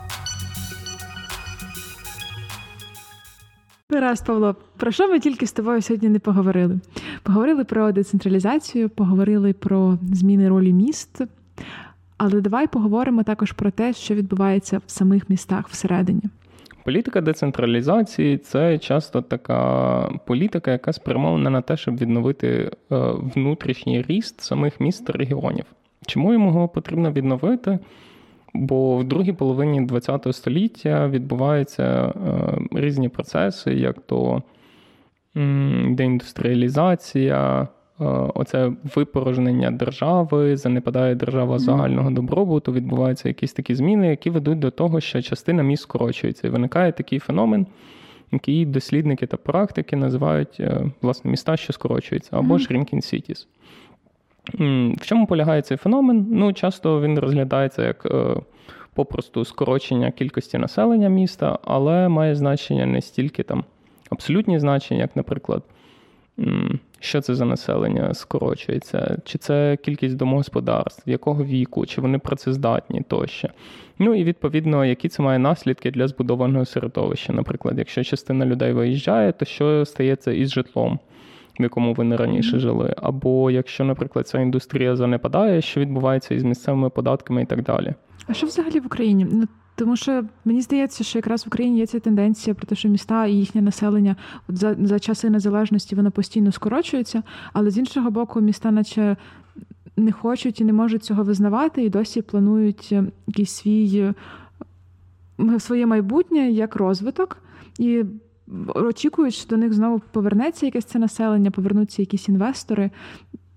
Раз, Павло, про що ми тільки з тобою сьогодні не поговорили? Поговорили про децентралізацію, поговорили про зміни ролі міст, але давай поговоримо також про те, що відбувається в самих містах всередині. Політика децентралізації – це часто така політика, яка спрямована на те, щоб відновити внутрішній ріст самих міст та регіонів. Чому його потрібно відновити? Бо в другій половині ХХ століття відбуваються е, різні процеси, як то м, деіндустріалізація, е, оце випорожнення держави, занепадає держава загального добробуту, відбуваються якісь такі зміни, які ведуть до того, що частина міст скорочується. І виникає такий феномен, який дослідники та практики називають, е, власне, міста, що скорочуються, або shrinking cities. В чому полягає цей феномен? Ну, часто він розглядається як е, попросту скорочення кількості населення міста, але має значення не стільки там абсолютні значення, як, наприклад, м, що це за населення скорочується, чи це кількість домогосподарств, якого віку, чи вони працездатні тощо. Ну і, відповідно, які це має наслідки для збудованого середовища. Наприклад, якщо частина людей виїжджає, то що стається із житлом, в якому вони раніше жили. Або якщо, наприклад, ця індустрія занепадає, що відбувається із місцевими податками і так далі. А що взагалі в Україні? Ну, тому що мені здається, що якраз в Україні є ця тенденція про те, що міста і їхнє населення от за, за часи незалежності воно постійно скорочується, але з іншого боку міста наче не хочуть і не можуть цього визнавати і досі планують якийсь свій, своє майбутнє як розвиток і очікують, що до них знову повернеться якесь це населення, повернуться якісь інвестори.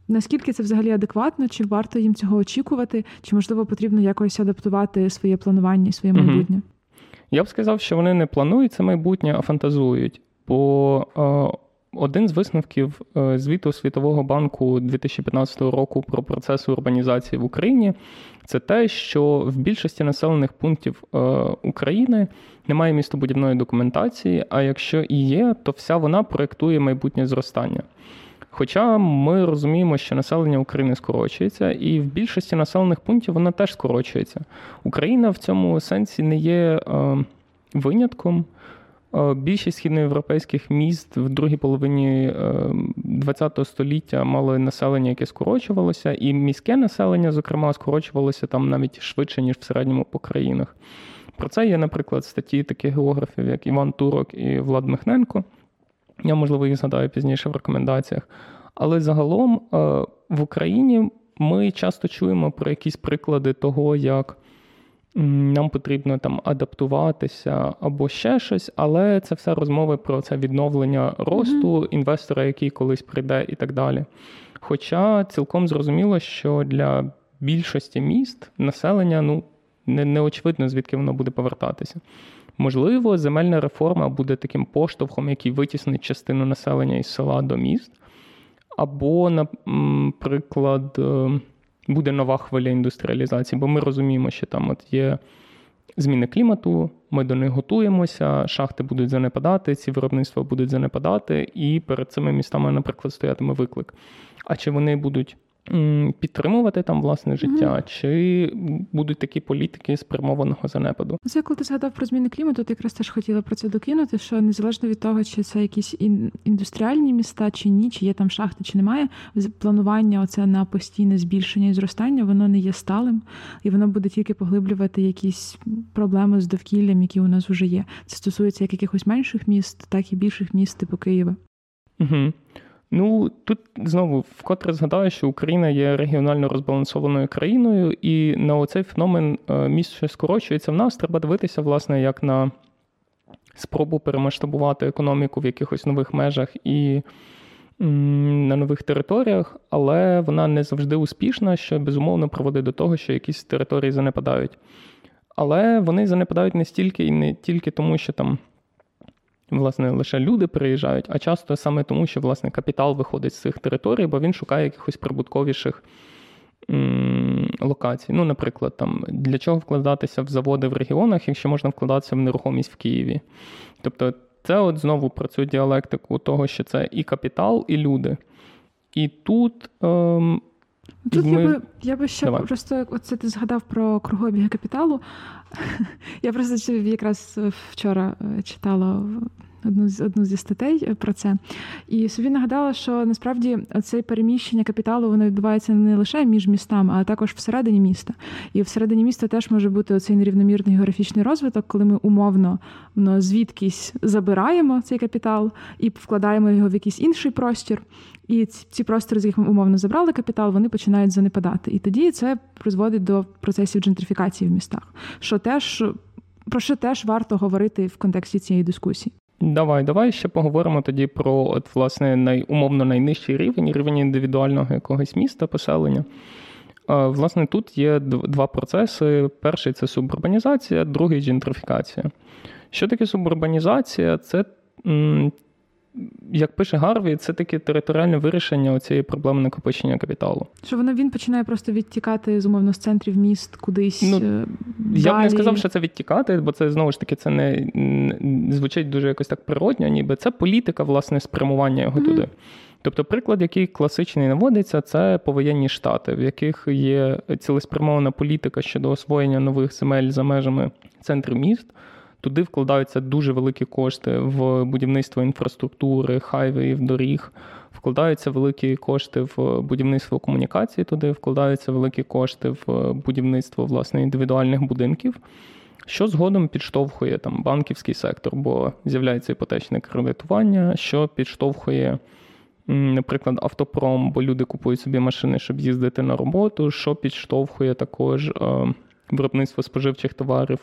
Наскільки це взагалі адекватно? Чи варто їм цього очікувати? Чи, можливо, потрібно якось адаптувати своє планування і своє майбутнє? Я б сказав, що вони не планують це майбутнє, а фантазують. Бо е, один з висновків е, звіту Світового банку дві тисячі п'ятнадцятого року про процес урбанізації в Україні – це те, що в більшості населених пунктів е, України немає містобудівної документації, а якщо і є, то вся вона проєктує майбутнє зростання. Хоча ми розуміємо, що населення України скорочується, і в більшості населених пунктів вона теж скорочується. Україна в цьому сенсі не є е, винятком. Е, більшість східноєвропейських міст в другій половині е, ХХ століття мали населення, яке скорочувалося, і міське населення, зокрема, скорочувалося там навіть швидше, ніж в середньому по країнах. Про це є, наприклад, статті таких географів, як Іван Турок і Влад Михненко. Я, можливо, їх згадаю пізніше в рекомендаціях. Але загалом в Україні ми часто чуємо про якісь приклади того, як нам потрібно там адаптуватися або ще щось, але це все розмови про це відновлення росту, mm-hmm. інвестора, який колись прийде і так далі. Хоча цілком зрозуміло, що для більшості міст населення, ну, не, не очевидно, звідки воно буде повертатися. Можливо, земельна реформа буде таким поштовхом, який витіснить частину населення із села до міст. Або, наприклад, буде нова хвиля індустріалізації, бо ми розуміємо, що там от є зміни клімату, ми до них готуємося, шахти будуть занепадати, ці виробництва будуть занепадати, і перед цими містами, наприклад, стоятиме виклик. А чи вони будуть підтримувати там власне життя, mm-hmm. чи будуть такі політики спрямованого занепаду? Це коли ти згадав про зміни клімату, ти якраз теж хотіла про це докинути, що незалежно від того, чи це якісь індустріальні міста, чи ні, чи є там шахти, чи немає, планування оце на постійне збільшення і зростання, воно не є сталим, і воно буде тільки поглиблювати якісь проблеми з довкіллям, які у нас вже є. Це стосується як якихось менших міст, так і більших міст типу Києва. Угу. Ну, тут знову вкотре згадаю, що Україна є регіонально розбалансованою країною, і на оцей феномен міст, що скорочується в нас, треба дивитися, власне, як на спробу перемасштабувати економіку в якихось нових межах і на нових територіях, але вона не завжди успішна, що, безумовно, приводить до того, що якісь території занепадають. Але вони занепадають не стільки і не тільки тому, що там власне, лише люди приїжджають, а часто саме тому, що, власне, капітал виходить з цих територій, бо він шукає якихось прибутковіших м- локацій. Ну, наприклад, там, для чого вкладатися в заводи в регіонах, якщо можна вкладатися в нерухомість в Києві? Тобто, це от знову про цю діалектику того, що це і капітал, і люди. І тут... Ем, Тут ми... я би, я би ще Давай. просто, оце ти згадав про кругообіги капіталу. Я просто якраз вчора читала одну, одну зі статей про це. І собі нагадала, що насправді це переміщення капіталу, воно відбувається не лише між містами, а також всередині міста. І всередині міста теж може бути оцей нерівномірний географічний розвиток, коли ми умовно ну, звідкись забираємо цей капітал і вкладаємо його в якийсь інший простір. І ці простори, з яких ми умовно забрали капітал, вони починають занепадати. І тоді це призводить до процесів джентрифікації в містах, що теж, про що теж варто говорити в контексті цієї дискусії. Давай, давай ще поговоримо тоді про, от, власне, най, умовно найнижчий рівень, рівень індивідуального якогось міста, поселення. А, власне, тут є два процеси. Перший – це субурбанізація, другий – джентрифікація. Що таке субурбанізація? Це, м, як пише Гарві, це таке територіальне вирішення цієї проблеми накопичення капіталу. Що воно він починає просто відтікати з умовно з центрів міст кудись ну, далі? Я б не сказав, що це відтікати, бо це, знову ж таки, це не, не звучить дуже якось так природньо, ніби це політика, власне, спрямування його mm-hmm. туди. Тобто приклад, який класичний наводиться, це повоєнні штати, в яких є цілеспрямована політика щодо освоєння нових земель за межами центрів міст. Туди вкладаються дуже великі кошти в будівництво інфраструктури, хайвеїв, доріг, вкладаються великі кошти в будівництво комунікацій туди, вкладаються великі кошти в будівництво, власне, індивідуальних будинків, що згодом підштовхує там банківський сектор, бо з'являється іпотечне кредитування, що підштовхує, наприклад, автопром, бо люди купують собі машини, щоб їздити на роботу, що підштовхує також виробництво споживчих товарів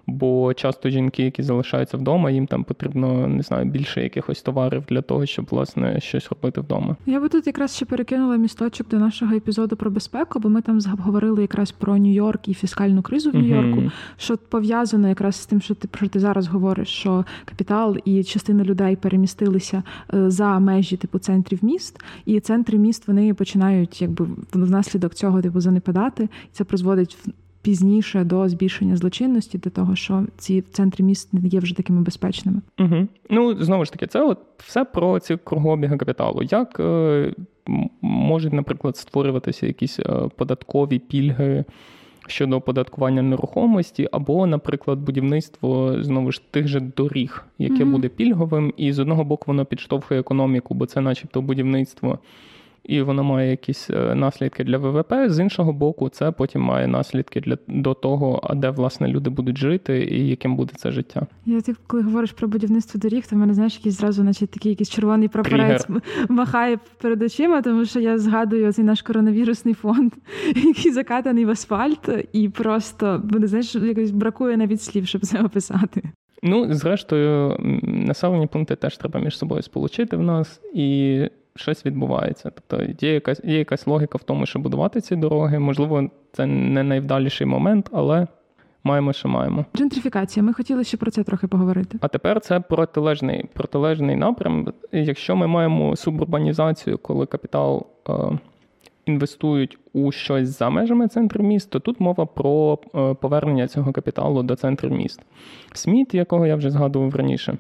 Бо часто жінки, які залишаються вдома, їм там потрібно, не знаю, більше якихось товарів для того, щоб, власне, щось робити вдома. Я би тут якраз ще перекинула місточок до нашого епізоду про безпеку, бо ми там говорили якраз про Нью-Йорк і фіскальну кризу в Нью-Йорку, mm-hmm. що пов'язано якраз з тим, що ти, про ти зараз говориш, що капітал і частина людей перемістилися за межі типу центрів міст, і центри міст вони починають якби внаслідок цього типу занепадати, і це призводить в пізніше до збільшення злочинності, до того, що ці центри міст не є вже такими безпечними. Угу. Ну, знову ж таки, це от все про ці кругообіги капіталу. Як е, можуть, наприклад, створюватися якісь е, податкові пільги щодо оподаткування нерухомості, або, наприклад, будівництво, знову ж, тих же доріг, яке mm-hmm. буде пільговим, і з одного боку воно підштовхує економіку, бо це начебто будівництво, і воно має якісь наслідки для ВВП, з іншого боку, це потім має наслідки для, до того, а де, власне, люди будуть жити і яким буде це життя. Я, ти, коли говориш про будівництво доріг, то в мене, знаєш, якийсь зразу, наче такий якийсь червоний прапорець махає перед очима, тому що я згадую цей наш коронавірусний фонд, який закатаний в асфальт, і просто, мене, знаєш, якось бракує навіть слів, щоб це описати. Ну, зрештою, населені пункти теж треба між собою сполучити в нас, і щось відбувається. Тобто є якась, є якась логіка в тому, що будувати ці дороги. Можливо, це не найвдаліший момент, але маємо, що маємо. Джентрифікація. Ми хотіли ще про це трохи поговорити. А тепер це протилежний, протилежний напрям. Якщо ми маємо субурбанізацію, коли капітал е, інвестують у щось за межами центрів міст, то тут мова про е, повернення цього капіталу до центрів міст. Сміт, якого я вже згадував раніше,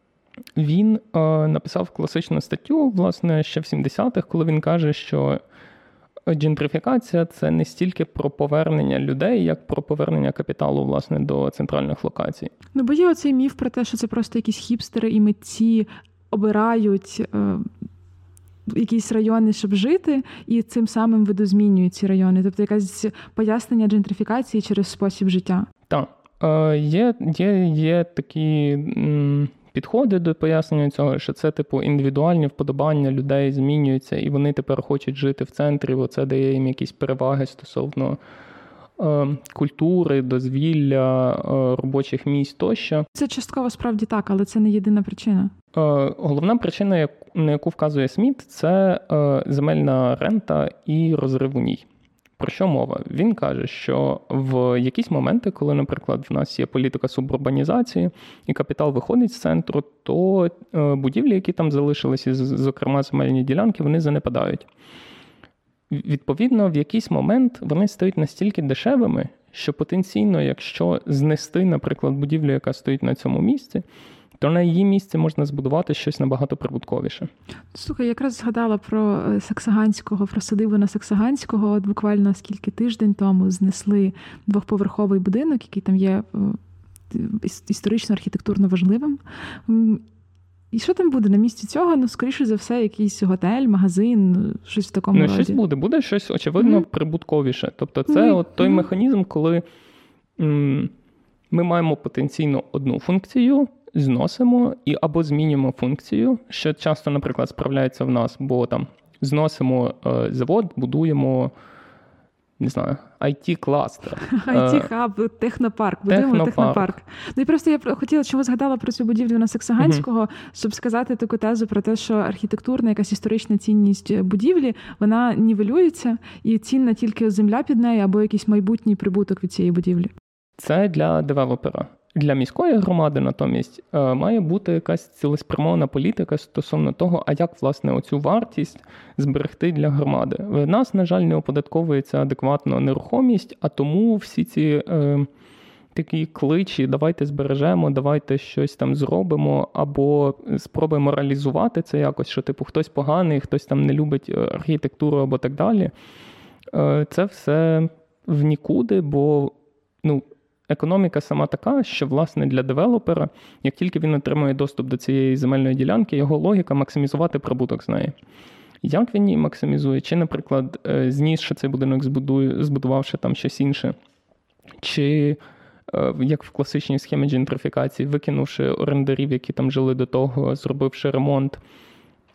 він е, написав класичну статтю, власне, ще в сімдесятих, коли він каже, що джентрифікація – це не стільки про повернення людей, як про повернення капіталу, власне, до центральних локацій. Ну, бо є оцей міф про те, що це просто якісь хіпстери і митці обирають е, якісь райони, щоб жити, і цим самим видозмінюють ці райони. Тобто якесь пояснення джентрифікації через спосіб життя. Так. Е, є, є, є такі... М- підходи до пояснення цього, що це, типу, індивідуальні вподобання людей змінюються, і вони тепер хочуть жити в центрі, бо це дає їм якісь переваги стосовно е, культури, дозвілля, е, робочих місць тощо. Це частково справді так, але це не єдина причина. Е, головна причина, на яку вказує Сміт, це е, земельна рента і розрив у ній. Про що мова? Він каже, що в якісь моменти, коли, наприклад, в нас є політика субурбанізації і капітал виходить з центру, то будівлі, які там залишилися, зокрема земельні ділянки, вони занепадають. Відповідно, в якийсь момент вони стають настільки дешевими, що потенційно, якщо знести, наприклад, будівлю, яка стоїть на цьому місці, то на її місці можна збудувати щось набагато прибутковіше. Слухай, я якраз згадала про Саксаганського, про садибу на Саксаганського. От буквально скільки тиждень тому знесли двохповерховий будинок, який там є історично-архітектурно важливим. І що там буде на місці цього? Ну, скоріше за все, якийсь готель, магазин, щось в такому ну, роді. Щось буде. Буде щось, очевидно, mm-hmm. прибутковіше. Тобто це mm-hmm. от той mm-hmm. механізм, коли м- ми маємо потенційно одну функцію, зносимо і або змінюємо функцію, що часто, наприклад, справляється в нас, бо там зносимо е, завод, будуємо, не знаю, ай ті-кластер. ай ті-хаб, технопарк, будуємо технопарк. технопарк. Ну і просто я хотіла, чому згадала про цю будівлю на Саксаганського, uh-huh. щоб сказати таку тезу про те, що архітектурна, якась історична цінність будівлі, вона нівелюється і цінна тільки земля під нею або якийсь майбутній прибуток від цієї будівлі. Це для девелопера. Для міської громади, натомість, має бути якась цілеспрямована політика стосовно того, а як, власне, оцю вартість зберегти для громади. В нас, на жаль, не оподатковується адекватно нерухомість, а тому всі ці е, такі кличі «давайте збережемо, давайте щось там зробимо» або спробуємо реалізувати це якось, що, типу, хтось поганий, хтось там не любить архітектуру або так далі. Е, це все в нікуди, бо, ну, економіка сама така, що, власне, для девелопера, як тільки він отримує доступ до цієї земельної ділянки, його логіка – максимізувати прибуток з неї. Як він її максимізує? Чи, наприклад, знісши цей будинок, збудує, збудувавши там щось інше? Чи, як в класичній схемі джентрифікації, викинувши орендарів, які там жили до того, зробивши ремонт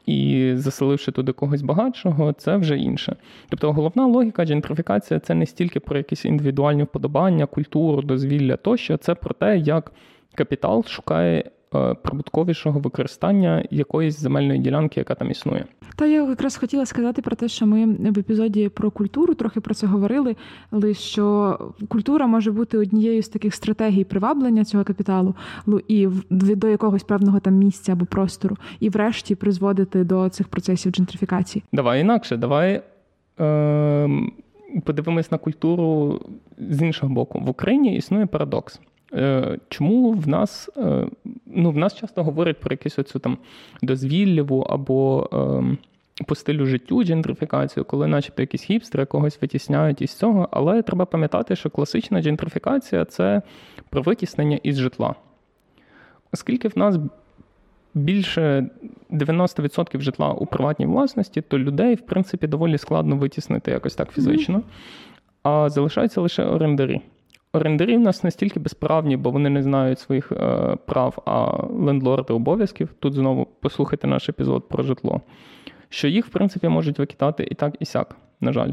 і заселивши туди когось багатшого, це вже інше. Тобто головна логіка джентрифікації – це не стільки про якісь індивідуальні вподобання, культуру, дозвілля тощо, це про те, як капітал шукає прибутковішого використання якоїсь земельної ділянки, яка там існує. Та я якраз хотіла сказати про те, що ми в епізоді про культуру трохи про це говорили, але що культура може бути однією з таких стратегій приваблення цього капіталу і до якогось певного там місця або простору, і врешті призводити до цих процесів джентрифікації. Давай інакше, давай е- подивимось на культуру з іншого боку. В Україні існує парадокс. Чому в нас, ну, в нас часто говорять про якусь оцю там дозвіллєву або е, по стилю життю джентрифікацію, коли начебто якісь хіпстери когось витісняють із цього, але треба пам'ятати, що класична джентрифікація – це про витіснення із житла. Оскільки в нас більше дев'яносто відсотків житла у приватній власності, то людей, в принципі, доволі складно витіснити якось так фізично, а залишаються лише орендарі. Орендарі в нас настільки безправні, бо вони не знають своїх е, прав, а лендлорди обов'язків. Тут знову послухайте наш епізод про житло. Що їх, в принципі, можуть викидати і так, і сяк, на жаль.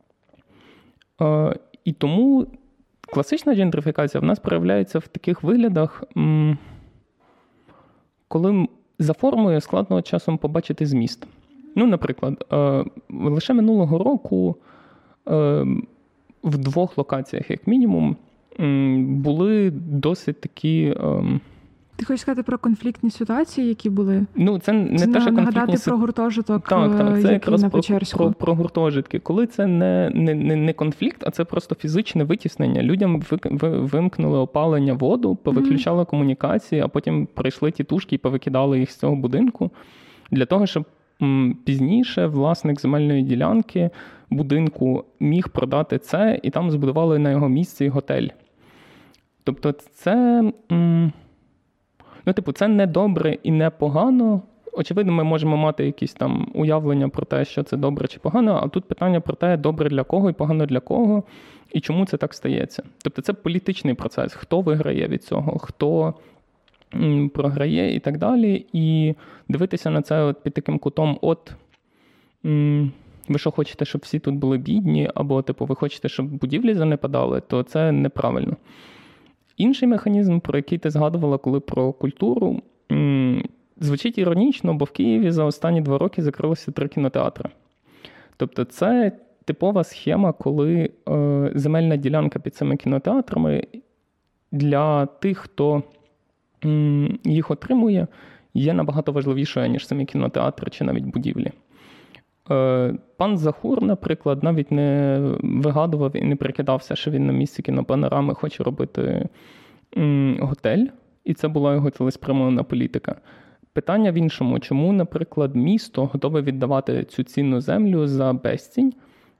Е, і тому класична джентрифікація в нас проявляється в таких виглядах, м- коли за формою складно часом побачити зміст. Ну, наприклад, е, лише минулого року е, в двох локаціях, як мінімум, були досить такі... Ем... Ти хочеш сказати про конфліктні ситуації, які були? Ну, це не це те, що нагадати конфліктні... про гуртожиток, так, так, це якраз на про, Печерську. Про, про гуртожитки. Коли це не, не, не, не конфлікт, а це просто фізичне витіснення. Людям ви, ви, вимкнули опалення, воду, повиключали mm-hmm. комунікації, а потім прийшли тітушки і повикидали їх з цього будинку. Для того, щоб м, пізніше власник земельної ділянки будинку міг продати це, і там збудували на його місці готель. Тобто це, ну, типу, це не добре і не погано. Очевидно, ми можемо мати якісь там уявлення про те, що це добре чи погано, а тут питання про те, добре для кого і погано для кого, і чому це так стається. Тобто це політичний процес. Хто виграє від цього, хто м, програє і так далі. І дивитися на це от під таким кутом, от... М, ви що хочете, щоб всі тут були бідні, або типу, ви хочете, щоб будівлі занепадали, то це неправильно. Інший механізм, про який ти згадувала, коли про культуру, м- звучить іронічно, бо в Києві за останні два роки закрилося три кінотеатри. Тобто це типова схема, коли е- земельна ділянка під цими кінотеатрами для тих, хто м- їх отримує, є набагато важливішою, ніж самі кінотеатри чи навіть будівлі. Пан Захур, наприклад, навіть не вигадував і не прикидався, що він на місці кінопанорами хоче робити готель, і це була його цілеспрямована політика. Питання в іншому, чому, наприклад, місто готове віддавати цю цінну землю за безцінь?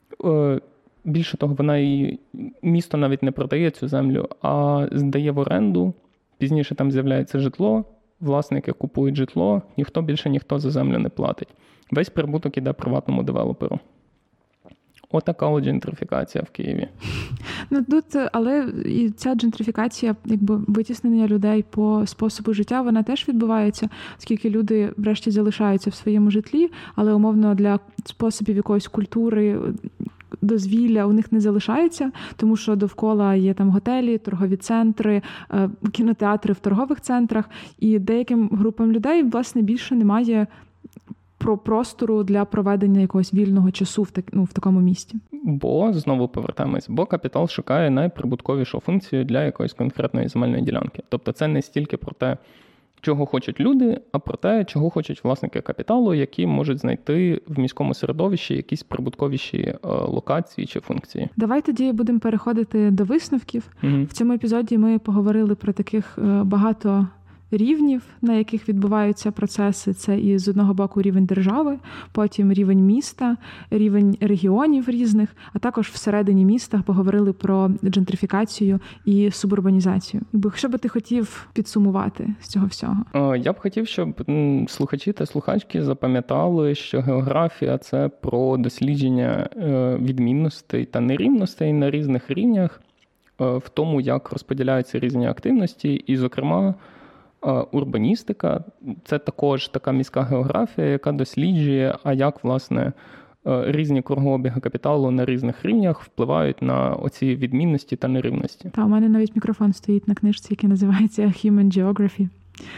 Більше того, вона і місто навіть не продає цю землю, а здає в оренду, пізніше там з'являється житло, власники купують житло, ніхто більше ніхто за землю не платить. Весь прибуток іде приватному девелоперу. Отака от джентрифікація в Києві. Ну тут, але і ця джентрифікація, якби витіснення людей по способу життя, вона теж відбувається, оскільки люди врешті залишаються в своєму житлі, але умовно для способів якоїсь культури, дозвілля у них не залишається, тому що довкола є там готелі, торгові центри, кінотеатри в торгових центрах, і деяким групам людей, власне, більше немає про простору для проведення якогось вільного часу в, так, ну, в такому місті. Бо, знову повертаємось, бо капітал шукає найприбутковішу функцію для якоїсь конкретної земельної ділянки. Тобто це не стільки про те, чого хочуть люди, а про те, чого хочуть власники капіталу, які можуть знайти в міському середовищі якісь прибутковіші е, локації чи функції. Давай тоді будемо переходити до висновків. Угу. В цьому епізоді ми поговорили про таких е, багато рівнів, на яких відбуваються процеси. Це і з одного боку рівень держави, потім рівень міста, рівень регіонів різних, а також всередині міста поговорили про джентрифікацію і субурбанізацію. Що би ти хотів підсумувати з цього всього? Я б хотів, щоб слухачі та слухачки запам'ятали, що географія – це про дослідження відмінностей та нерівностей на різних рівнях, в тому, як розподіляються різні активності, і, зокрема, Урбаністика – це також така міська географія, яка досліджує, а як, власне, різні кругообіги капіталу на різних рівнях впливають на оці відмінності та нерівності. Та, у мене навіть мікрофон стоїть на книжці, який називається Human Geography.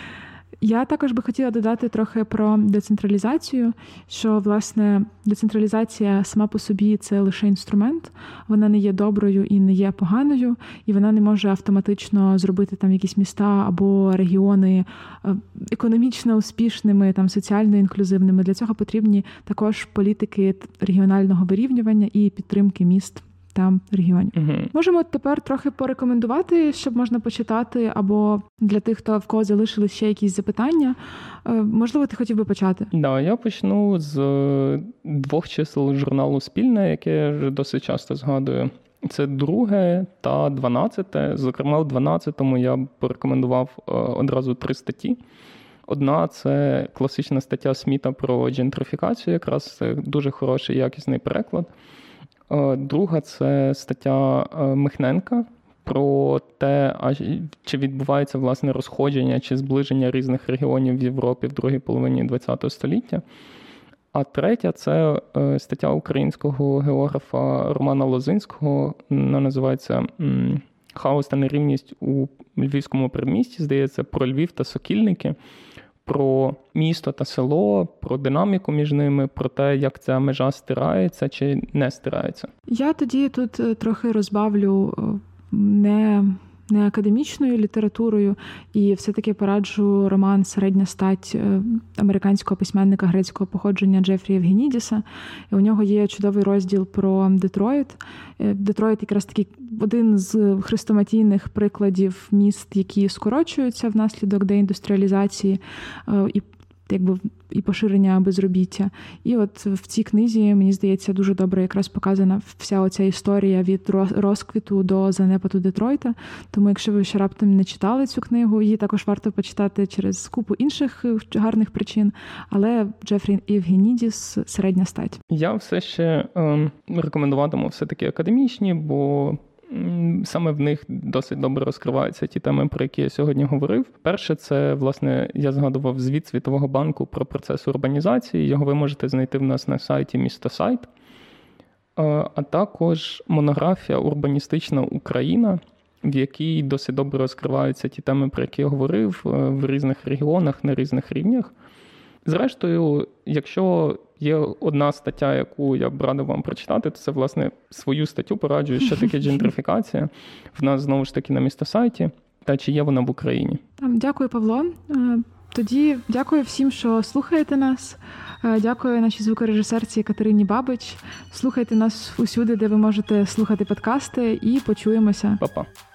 Я також би хотіла додати трохи про децентралізацію, що, власне, децентралізація сама по собі – це лише інструмент, вона не є доброю і не є поганою, і вона не може автоматично зробити там якісь міста або регіони економічно успішними, там, соціально інклюзивними. Для цього потрібні також політики регіонального вирівнювання і підтримки міст та регіонів. Угу. Можемо тепер трохи порекомендувати, щоб можна почитати, або для тих, хто в кого залишились ще якісь запитання. Можливо, ти хотів би почати? Так, да, я почну з двох чисел журналу «Спільне», яке я вже досить часто згадую. Це друге та дванадцяте. Зокрема, в дванадцятому я б порекомендував одразу три статті. Одна – це класична стаття Сміта про джентрифікацію, якраз це дуже хороший, якісний переклад. Друга – це стаття Михненка про те, чи відбувається, власне, розходження чи зближення різних регіонів в Європі в другій половині ХХ століття. А третя – це стаття українського географа Романа Лозинського, вона називається «Хаос та нерівність у Львівському передмісті», здається, про Львів та Сокільники, про місто та село, про динаміку між ними, про те, як ця межа стирається чи не стирається. Я тоді тут трохи розбавлю не, не академічною літературою і все-таки пораджу роман «Середня стать» американського письменника грецького походження Джефрі Евгенідіса. І у нього є чудовий розділ про Детройт. Детройт якраз такий один з хрестоматійних прикладів міст, які скорочуються внаслідок деіндустріалізації і якби і поширення безробіття. І от в цій книзі, мені здається, дуже добре якраз показана вся оця історія від розквіту до занепаду Детройта. Тому якщо ви ще раптом не читали цю книгу, її також варто почитати через купу інших гарних причин. Але Джефрі Евгенідіс «Середня стать». Я все ще ем, рекомендуватиму все-таки академічні, бо саме в них досить добре розкриваються ті теми, про які я сьогодні говорив. Перше, це, власне, я згадував звіт Світового банку про процес урбанізації. Його ви можете знайти в нас на сайті «Містосайт». А також монографія «Урбаністична Україна», в якій досить добре розкриваються ті теми, про які я говорив, в різних регіонах, на різних рівнях. Зрештою, якщо є одна стаття, яку я б радив вам прочитати, то це, власне, свою статтю пораджую, що таке джентрифікація. В нас, знову ж таки, на Містосайті. Та чи є вона в Україні. Дякую, Павло. Тоді дякую всім, що слухаєте нас. Дякую нашій звукорежисерці Катерині Бабич. Слухайте нас усюди, де ви можете слухати подкасти, і почуємося. Па-па.